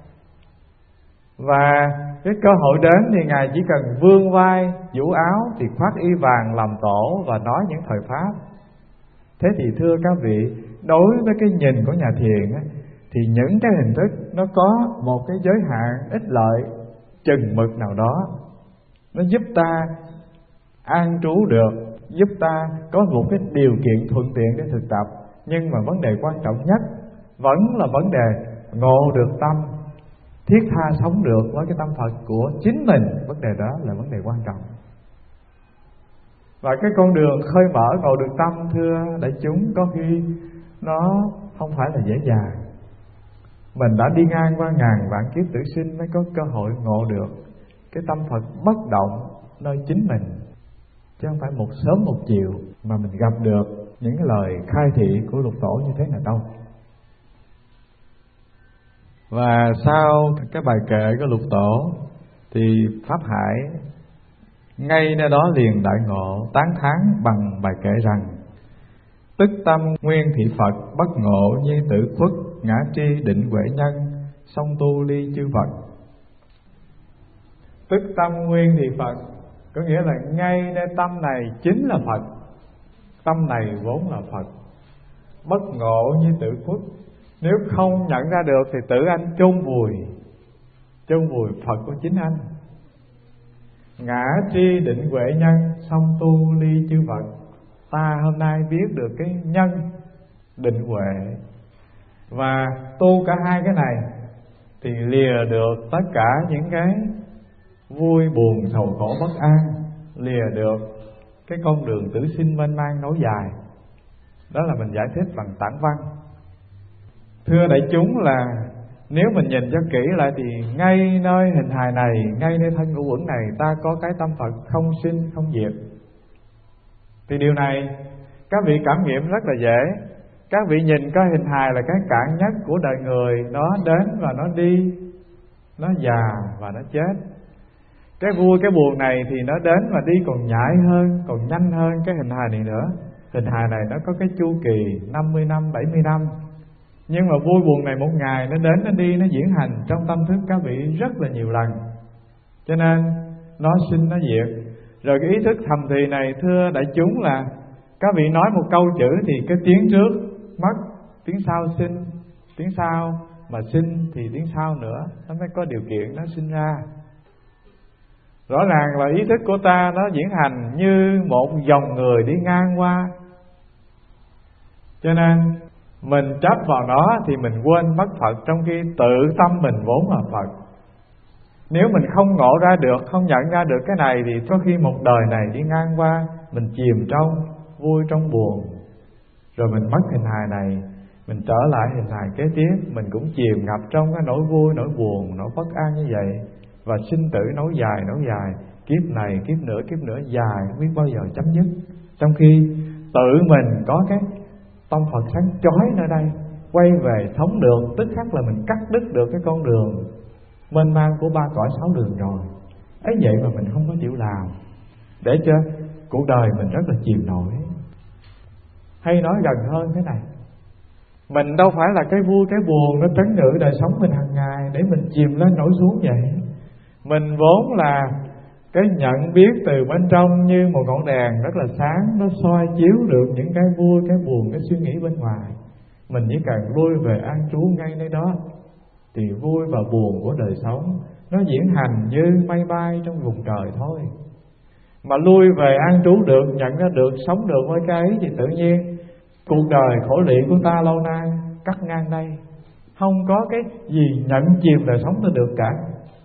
và cái cơ hội đến thì Ngài chỉ cần vươn vai, vũ áo thì khoác y vàng làm tổ và nói những thời pháp. Thế thì thưa các vị, đối với cái nhìn của nhà thiền á, thì những cái hình thức nó có một cái giới hạn ích lợi chừng mực nào đó, nó giúp ta an trú được, giúp ta có một cái điều kiện thuận tiện để thực tập. Nhưng mà vấn đề quan trọng nhất vẫn là vấn đề ngộ được tâm, thiết tha sống được với cái tâm Phật của chính mình. Vấn đề đó là vấn đề quan trọng. Và cái con đường khơi mở ngộ được tâm, thưa đại chúng, có khi nó không phải là dễ dàng. Mình đã đi ngang qua ngàn vạn kiếp tử sinh mới có cơ hội ngộ được cái tâm Phật bất động nơi chính mình, chứ không phải một sớm một chiều mà mình gặp được những cái lời khai thị của Lục Tổ như thế này đâu. Và sau cái bài kệ của Lục Tổ thì Pháp Hải ngay nơi đó liền đại ngộ, tán thán bằng bài kệ rằng: tức tâm nguyên thị Phật, bất ngộ như tự khuất, ngã tri định huệ nhân, song tu ly chư Phật. Tức tâm nguyên thị Phật có nghĩa là ngay nơi tâm này chính là Phật. Tâm này vốn là Phật. Bất ngộ như tự khuất, nếu không nhận ra được thì tự anh chôn vùi, chôn vùi Phật của chính anh. Ngã tri định huệ nhân, song tu ly chư Phật. Ta hôm nay biết được cái nhân định huệ, và tu cả hai cái này thì lìa được tất cả những cái vui buồn sầu khổ bất an, lìa được cái con đường tử sinh mênh mang nối dài. Đó là mình giải thích bằng tản văn. Thưa đại chúng, là nếu mình nhìn cho kỹ lại thì ngay nơi hình hài này, ngay nơi thân ngũ uẩn này, ta có cái tâm Phật không sinh không diệt. Thì điều này các vị cảm nghiệm rất là dễ. Các vị nhìn coi hình hài là cái cạn nhất của đời người, nó đến và nó đi, nó già và nó chết. Cái vui cái buồn này thì nó đến và đi còn nhảy hơn, còn nhanh hơn cái hình hài này nữa. Hình hài này nó có cái chu kỳ năm mươi năm, bảy mươi năm. Nhưng mà vui buồn này một ngày nó đến, nó đi, nó diễn hành trong tâm thức các vị rất là nhiều lần. Cho nên nó sinh nó diệt. Rồi cái ý thức thầm thì này, thưa đại chúng, là các vị nói một câu chữ thì cái tiếng trước mất, tiếng sau sinh, tiếng sau mà sinh thì tiếng sau nữa nó mới có điều kiện nó sinh ra. Rõ ràng là ý thức của ta nó diễn hành như một dòng người đi ngang qua. Cho nên mình chấp vào nó thì mình quên mất Phật, trong khi tự tâm mình vốn là Phật. Nếu mình không ngộ ra được, không nhận ra được cái này thì có khi một đời này đi ngang qua, mình chìm trong vui trong buồn, rồi mình mất hình hài này, mình trở lại hình hài kế tiếp, mình cũng chìm ngập trong cái nỗi vui, nỗi buồn, nỗi bất an như vậy. Và sinh tử nối dài, nối dài, kiếp này, kiếp nữa, kiếp nữa dài, không biết bao giờ chấm dứt. Trong khi tự mình có cái tâm Phật sáng chói nơi đây, quay về sống được, tức khắc là mình cắt đứt được cái con đường mênh mang của ba cõi sáu đường rồi. Ấy vậy mà mình không có chịu làm, để cho cuộc đời mình rất là chìm nổi. Hay nói gần hơn thế này, mình đâu phải là cái vui cái buồn nó trấn ngự đời sống mình hàng ngày để mình chìm lên nổi xuống vậy. Mình vốn là cái nhận biết từ bên trong như một ngọn đèn rất là sáng, nó soi chiếu được những cái vui, cái buồn, cái suy nghĩ bên ngoài. Mình chỉ cần lui về an trú ngay nơi đó thì vui và buồn của đời sống nó diễn hành như mây bay trong vùng trời thôi. Mà lui về an trú được, nhận ra được, sống được với cái ấy thì tự nhiên cuộc đời khổ lụy của ta lâu nay cắt ngang đây. Không có cái gì nhận chìm đời sống ta được cả.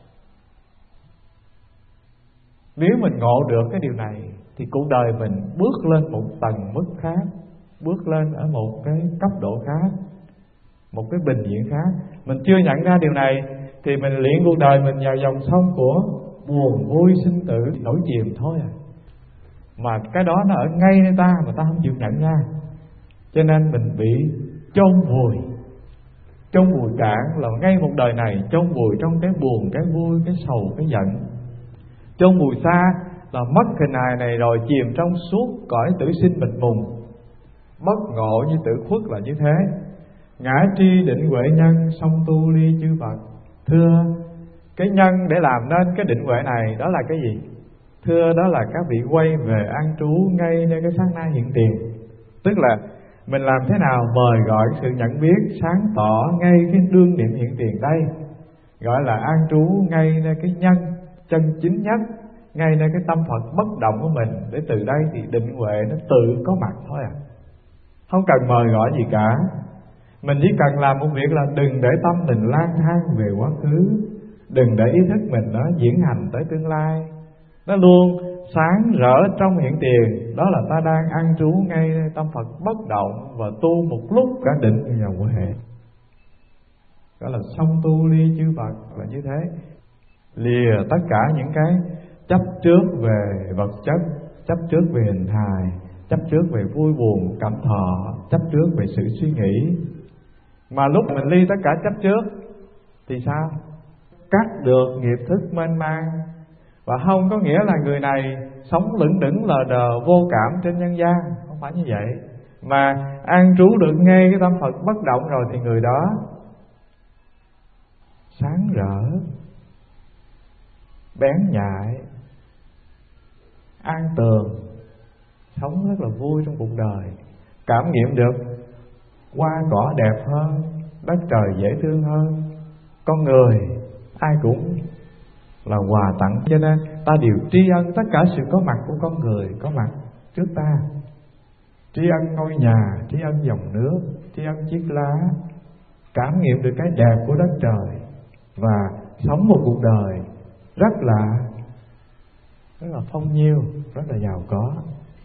Nếu mình ngộ được cái điều này thì cuộc đời mình bước lên một tầng mức khác, bước lên ở một cái cấp độ khác, một cái bình diện khác. Mình chưa nhận ra điều này thì mình luyện cuộc đời mình vào dòng sông của buồn vui sinh tử nổi chìm thôi à. Mà cái đó nó ở ngay nơi ta mà ta không chịu nhận ra, cho nên mình bị chôn vùi. Chôn vùi cạn là ngay một đời này chôn vùi trong cái buồn, cái vui, cái sầu, cái giận. Chôn vùi xa là mất hình hài này rồi chìm trong suốt cõi tử sinh mịt mùng. Mất ngộ như tử khuất là như thế. Ngã tri định huệ nhân, song tu ly chư Phật. Thưa, cái nhân để làm nên cái định huệ này đó là cái gì? Thưa, đó là các vị quay về an trú ngay nơi cái sát na hiện tiền. Tức là mình làm thế nào mời gọi sự nhận biết sáng tỏ ngay cái đương niệm hiện tiền đây, gọi là an trú ngay nơi cái nhân chân chính nhất, ngay nơi cái tâm Phật bất động của mình, để từ đây thì định huệ nó tự có mặt thôi à. Không cần mời gọi gì cả. Mình chỉ cần làm một việc là đừng để tâm mình lang thang về quá khứ, đừng để ý thức mình nó diễn hành tới tương lai. Nó luôn sáng rỡ trong hiện tiền, đó là ta đang an trú ngay nơi tâm Phật bất động và tu một lúc cả định và huệ. Đó là song tu ly chư Phật là như thế. Lìa tất cả những cái chấp trước về vật chất, chấp trước về hình hài, chấp trước về vui buồn cảm thọ, chấp trước về sự suy nghĩ. Mà lúc mình ly tất cả chấp trước thì sao? Cắt được nghiệp thức mênh mang. Và không có nghĩa là người này sống lững đững lờ đờ vô cảm trên nhân gian, không phải như vậy. Mà an trú được ngay cái tâm Phật bất động rồi thì người đó sáng rỡ, bén nhạy, an tường, sống rất là vui trong cuộc đời, cảm nghiệm được hoa cỏ đẹp hơn, đất trời dễ thương hơn, con người ai cũng là quà tặng. Cho nên ta đều tri ân tất cả sự có mặt của con người có mặt trước ta. Tri ân ngôi nhà, tri ân dòng nước, tri ân chiếc lá, cảm nghiệm được cái đẹp của đất trời và sống một cuộc đời rất là rất là phong nhiêu, rất là giàu có.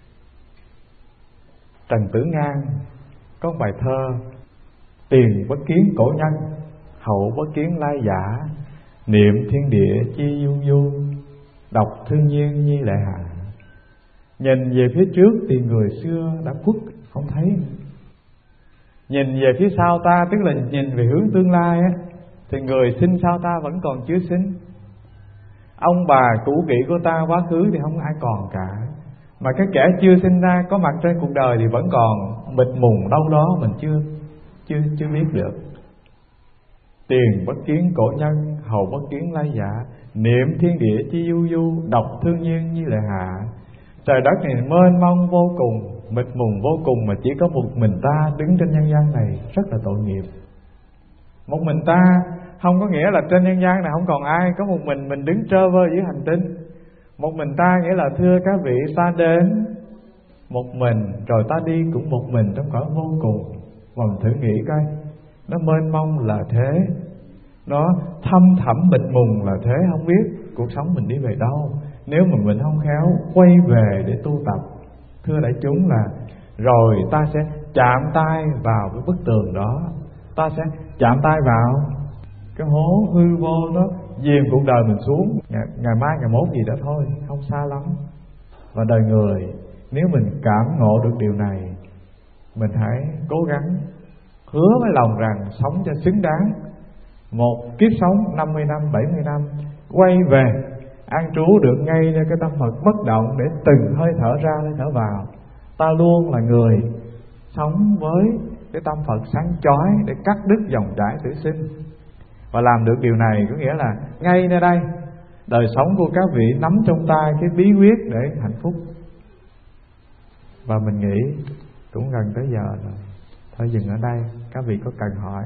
Trần Tử Ngang có bài thơ: tiền bất kiến cổ nhân, hậu bất kiến lai giả, niệm thiên địa chi du du, đọc thương nhiên nhi lệ hạ. Nhìn về phía trước thì người xưa đã khuất không thấy, nhìn về phía sau ta, tức là nhìn về hướng tương lai á, thì người sinh sau ta vẫn còn chưa sinh. Ông bà cũ kỹ của ta quá khứ thì không ai còn cả, mà cái kẻ chưa sinh ra có mặt trên cuộc đời thì vẫn còn mịt mùng đâu đó mình chưa chưa chưa biết được. Tiền bất kiến cổ nhân, hậu bất kiến lai giả, niệm thiên địa chi du du, đọc thương nhiên như lệ hạ. Trời đất này mênh mông vô cùng, mịt mùng vô cùng, mà chỉ có một mình ta đứng trên nhân gian này rất là tội nghiệp. Một mình ta không có nghĩa là trên nhân gian này không còn ai, có một mình mình đứng trơ vơ dưới hành tinh. Một mình ta nghĩa là thưa các vị, ta đến một mình rồi ta đi cũng một mình trong cõi vô cùng. Mà mình thử nghĩ coi, nó mênh mông là thế, nó thâm thẳm mịt mùng là thế, không biết cuộc sống mình đi về đâu nếu mà mình không khéo quay về để tu tập. Thưa đại chúng là rồi ta sẽ chạm tay vào cái bức tường đó, ta sẽ chạm tay vào cái hố hư vô đó, dìm cuộc đời mình xuống. Ngày, ngày mai ngày mốt gì đó thôi, không xa lắm. Và đời người nếu mình cảm ngộ được điều này, mình hãy cố gắng hứa với lòng rằng sống cho xứng đáng, một kiếp sống năm mươi năm, bảy mươi năm, quay về an trú được ngay nơi cái tâm Phật bất động, để từng hơi thở ra hơi thở vào ta luôn là người sống với cái tâm Phật sáng chói để cắt đứt dòng chảy tử sinh. Và làm được điều này có nghĩa là ngay nơi đây đời sống của các vị nắm trong tay cái bí quyết để hạnh phúc. Và mình nghĩ cũng gần tới giờ rồi, thôi dừng ở đây. Các vị có cần hỏi?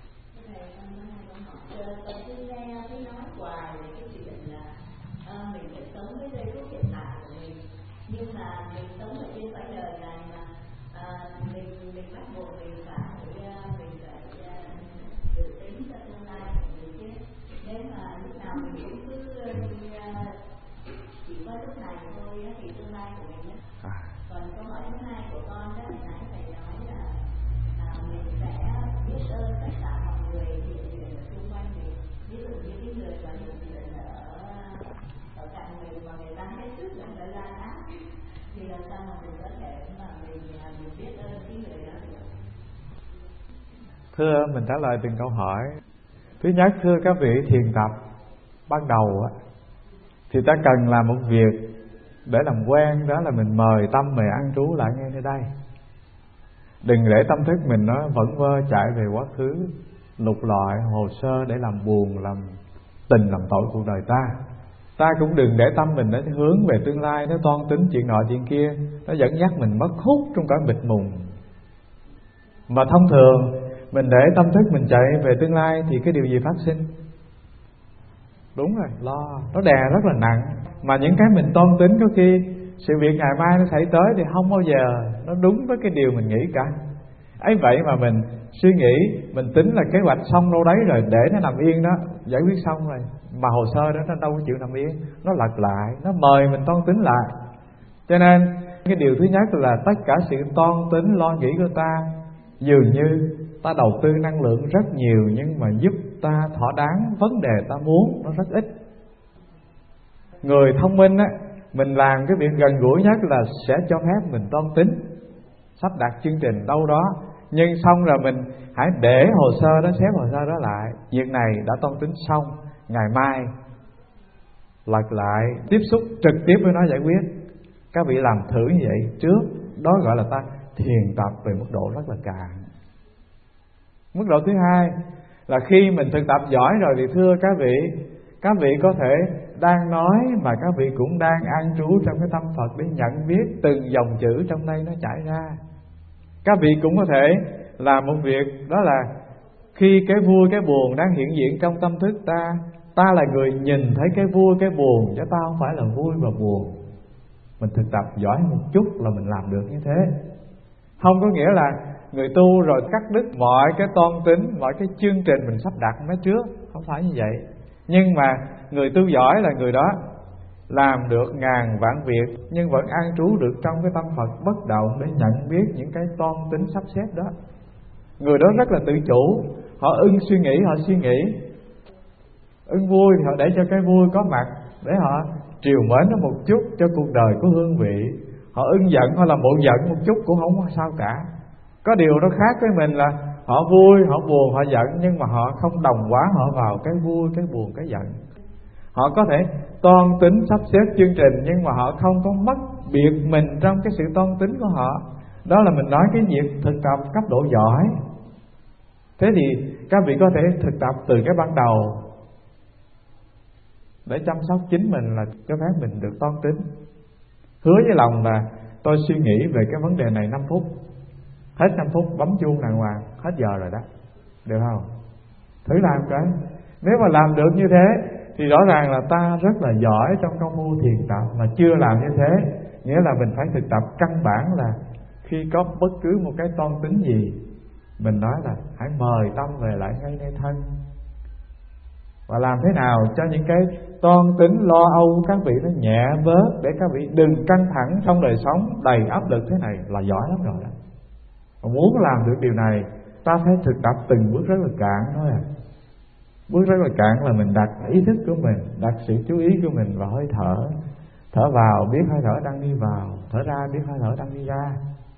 Thưa, mình trả lời từng câu hỏi. Thứ nhất, thưa các vị thiền tập ban đầu á, thì ta cần làm một việc để làm quen, đó là mình mời tâm mình an trú lại ngay nơi đây. Đừng để tâm thức mình nó vẩn vơ chạy về quá khứ, lục lọi hồ sơ để làm buồn, làm tình, làm tội cuộc đời ta. Ta cũng đừng để tâm mình nó hướng về tương lai, nó toan tính chuyện nọ chuyện kia, nó dẫn dắt mình mất hút trong cõi mịt mùng. Mà thông thường mình để tâm thức mình chạy về tương lai thì cái điều gì phát sinh? Đúng rồi, lo, nó đè rất là nặng. Mà những cái mình toan tính có khi sự việc ngày mai nó xảy tới thì không bao giờ nó đúng với cái điều mình nghĩ cả. Ấy vậy mà mình suy nghĩ, mình tính là kế hoạch xong đâu đấy rồi, để nó nằm yên đó, giải quyết xong rồi, mà hồ sơ đó nó đâu có chịu nằm yên, nó lật lại, nó mời mình toan tính lại. Cho nên cái điều thứ nhất là tất cả sự toan tính lo nghĩ của ta dường như ta đầu tư năng lượng rất nhiều, nhưng mà giúp ta thỏa đáng vấn đề ta muốn nó rất ít. Người thông minh á, mình làm cái việc gần gũi nhất là sẽ cho phép mình toan tính, sắp đặt chương trình đâu đó, nhưng xong rồi mình hãy để hồ sơ đó, xếp hồ sơ đó lại. Việc này đã toan tính xong, ngày mai lật lại, tiếp xúc trực tiếp với nó giải quyết. Các vị làm thử như vậy trước, đó gọi là ta thiền tập về mức độ rất là cạn. Mức độ thứ hai là khi mình thực tập giỏi rồi thì thưa các vị, các vị có thể đang nói mà các vị cũng đang an trú trong cái tâm Phật để nhận biết từng dòng chữ trong đây nó chảy ra. Các vị cũng có thể làm một việc, đó là khi cái vui cái buồn đang hiện diện trong tâm thức ta, ta là người nhìn thấy cái vui cái buồn, chứ ta không phải là vui và buồn. Mình thực tập giỏi một chút là mình làm được như thế. Không có nghĩa là người tu rồi cắt đứt mọi cái toan tính, mọi cái chương trình mình sắp đặt mấy trước, không phải như vậy. Nhưng mà người tu giỏi là người đó làm được ngàn vạn việc nhưng vẫn an trú được trong cái tâm Phật bất động để nhận biết những cái toan tính sắp xếp đó. Người đó rất là tự chủ, họ ưng suy nghĩ họ suy nghĩ, ưng vui thì họ để cho cái vui có mặt, để họ triều mến nó một chút cho cuộc đời có hương vị. Họ ưng giận họ làm bộ giận một chút cũng không sao cả. Có điều nó khác với mình là họ vui, họ buồn, họ giận, nhưng mà họ không đồng hóa họ vào cái vui, cái buồn, cái giận. Họ có thể toan tính sắp xếp chương trình, nhưng mà họ không có mất biệt mình trong cái sự toan tính của họ. Đó là mình nói cái việc thực tập cấp độ giỏi. Thế thì các vị có thể thực tập từ cái ban đầu để chăm sóc chính mình, là cho phép mình được toan tính. Hứa với lòng là tôi suy nghĩ về cái vấn đề này năm phút. Hết năm phút bấm chuông đàng hoàng, hết giờ rồi đó. Được không? Thử làm cái. Nếu mà làm được như thế thì rõ ràng là ta rất là giỏi trong công phu thiền tập. Mà chưa làm như thế, nghĩa là mình phải thực tập căn bản là khi có bất cứ một cái toan tính gì, mình nói là hãy mời tâm về lại ngay nơi thân. Và làm thế nào cho những cái toan tính lo âu các vị nó nhẹ bớt, để các vị đừng căng thẳng trong đời sống đầy áp lực thế này là giỏi lắm rồi đó. Mà muốn làm được điều này, ta phải thực tập từng bước rất là cạn thôi à. Bước rất là cạn là mình đặt ý thức của mình, đặt sự chú ý của mình vào hơi thở. Thở vào biết hơi thở đang đi vào, thở ra biết hơi thở đang đi ra.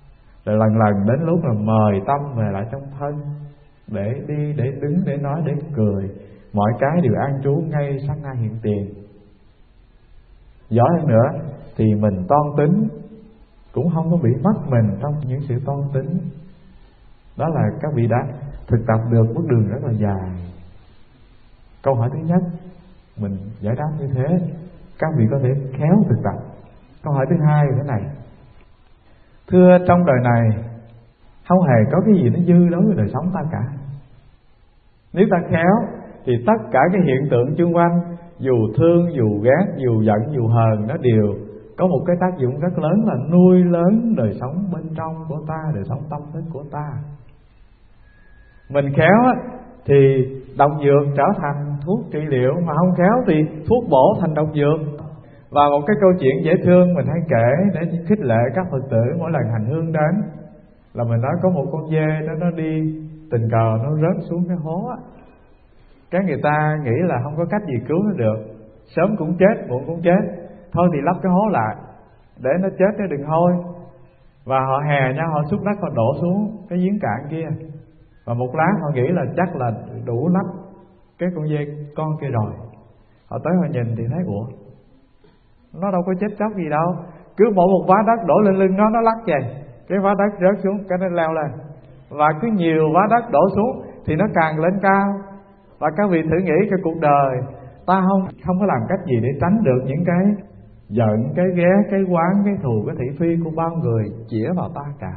Rồi lần lần đến lúc là mời tâm về lại trong thân, để đi, để đứng, để nói, để cười, mọi cái đều an trú ngay sát na hiện tiền. Giỏi hơn nữa thì mình toan tính cũng không có bị mất mình trong những sự toan tính. Đó là các vị đã thực tập được bước đường rất là dài. Câu hỏi thứ nhất mình giải đáp như thế, các vị có thể khéo thực tập. Câu hỏi thứ hai là thế này: thưa, trong đời này không hề có cái gì nó dư đối với đời sống ta cả. Nếu ta khéo thì tất cả cái hiện tượng xung quanh, dù thương, dù ghét, dù giận, dù hờn, nó đều có một cái tác dụng rất lớn là nuôi lớn đời sống bên trong của ta, đời sống tâm thức của ta. Mình khéo á, thì độc dược trở thành thuốc trị liệu, mà không khéo thì thuốc bổ thành độc dược. Và một cái câu chuyện dễ thương mình hay kể để khích lệ các Phật tử mỗi lần hành hương đến, là mình nói có một con dê đó nó đi tình cờ nó rớt xuống cái hố á. Cái người ta nghĩ là không có cách gì cứu nó được, sớm cũng chết, muộn cũng chết, thôi thì lấp cái hố lại để nó chết chứ đừng hôi. Và họ hè nhau, họ xúc đất, họ đổ xuống cái giếng cạn kia. Và một lát họ nghĩ là chắc là đủ lấp cái con dê con kia rồi. Họ tới họ nhìn thì thấy ủa, nó đâu có chết chóc gì đâu, cứ mỗi một vá đất đổ lên lưng nó, nó lắc vậy, cái vá đất rớt xuống cái nó leo lên. Và cứ nhiều vá đất đổ xuống thì nó càng lên cao. Và các vị thử nghĩ cái cuộc đời ta không không có làm cách gì để tránh được những cái giận, cái ghé, cái oán, cái thù, cái thị phi của bao người chĩa vào ta cả.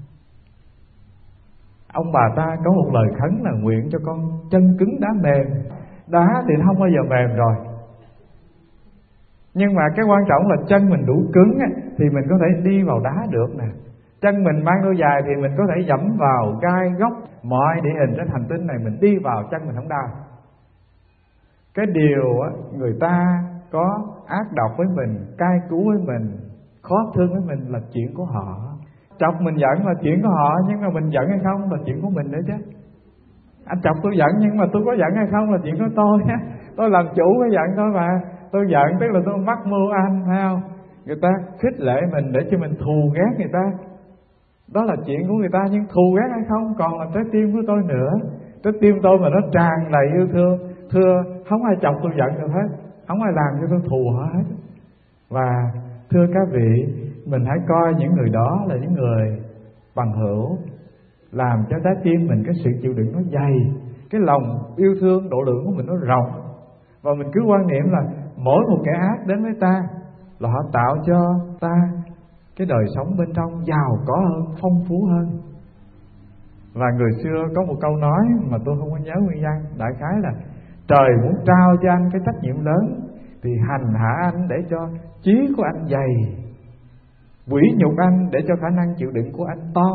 Ông bà ta có một lời khấn là nguyện cho con chân cứng đá mềm. Đá thì nó không bao giờ mềm rồi, nhưng mà cái quan trọng là chân mình đủ cứng á, thì mình có thể đi vào đá được nè. Chân mình mang đôi dài thì mình có thể dẫm vào gai góc, mọi địa hình trên hành tinh này mình đi vào chân mình không đau. Cái điều á, người ta có ác độc với mình, cay cú với mình, khó thương với mình là chuyện của họ. Chọc mình giận là chuyện của họ, nhưng mà mình giận hay không là chuyện của mình nữa chứ. Anh chọc tôi giận nhưng mà tôi có giận hay không là chuyện của tôi á. Tôi làm chủ cái giận thôi mà. Tôi giận tức là tôi mắc mưu anh, phải không? Người ta khích lệ mình để cho mình thù ghét người ta, đó là chuyện của người ta. Nhưng thù ghét hay không còn là trái tim của tôi nữa. Trái tim tôi mà nó tràn đầy yêu thương, thưa không ai chọc tôi giận được hết, không ai làm cho tôi thù họ hết. Và thưa các vị, mình hãy coi những người đó là những người bằng hữu, làm cho trái tim mình cái sự chịu đựng nó dày, cái lòng yêu thương độ lượng của mình nó rộng. Và mình cứ quan niệm là mỗi một kẻ ác đến với ta là họ tạo cho ta cái đời sống bên trong giàu có hơn, phong phú hơn. Và người xưa có một câu nói mà tôi không có nhớ nguyên văn, đại khái là trời muốn trao cho anh cái trách nhiệm lớn thì hành hạ anh để cho trí của anh dày, quỷ nhục anh để cho khả năng chịu đựng của anh to,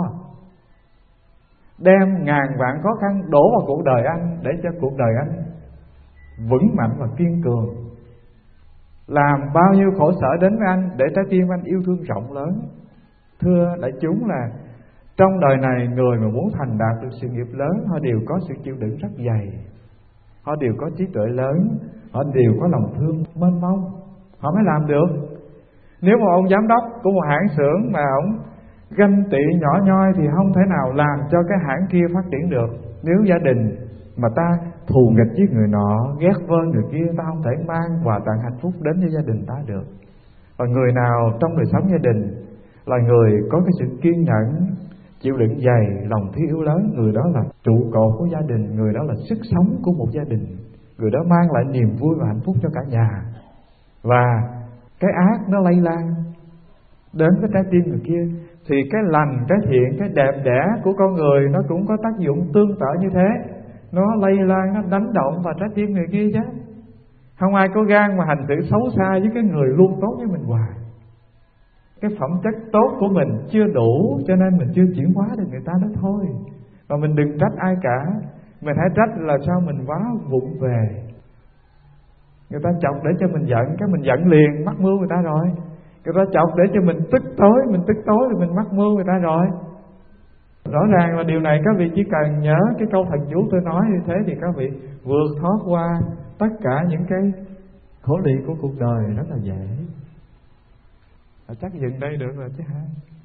đem ngàn vạn khó khăn đổ vào cuộc đời anh để cho cuộc đời anh vững mạnh và kiên cường, làm bao nhiêu khổ sở đến với anh để trái tim anh yêu thương rộng lớn. Thưa đại chúng, là trong đời này người mà muốn thành đạt được sự nghiệp lớn, họ đều có sự chịu đựng rất dày, họ đều có trí tuệ lớn, họ đều có lòng thương mênh mông, họ mới làm được. Nếu mà ông giám đốc của một hãng xưởng mà ông ganh tị nhỏ nhoi thì không thể nào làm cho cái hãng kia phát triển được. Nếu gia đình mà ta thù nghịch với người nọ, ghét vơ người kia, ta không thể mang quà tặng hạnh phúc đến với gia đình ta được. Và người nào trong đời sống gia đình là người có cái sự kiên nhẫn, chịu đựng dày, lòng thương yêu lớn, người đó là trụ cột của gia đình, người đó là sức sống của một gia đình, người đó mang lại niềm vui và hạnh phúc cho cả nhà. Và cái ác nó lây lan đến cái trái tim người kia, thì cái lành, cái thiện, cái đẹp đẽ của con người nó cũng có tác dụng tương tự như thế. Nó lây lan, nó đánh động vào trái tim người kia chứ. Không ai có gan mà hành xử xấu xa với cái người luôn tốt với mình hoài. Cái phẩm chất tốt của mình chưa đủ, cho nên mình chưa chuyển hóa được người ta đó thôi. Và mình đừng trách ai cả, mình hãy trách là sao mình quá vụng về. Người ta chọc để cho mình giận, cái mình giận liền, mắc mưu người ta rồi. Người ta chọc để cho mình tức tối, mình tức tối thì mình mắc mưu người ta rồi. Rõ ràng là điều này các vị chỉ cần nhớ cái câu thần chú tôi nói như thế thì các vị vượt thoát qua tất cả những cái khổ lụy của cuộc đời rất là dễ. À, chắc dừng đây được rồi chứ hả?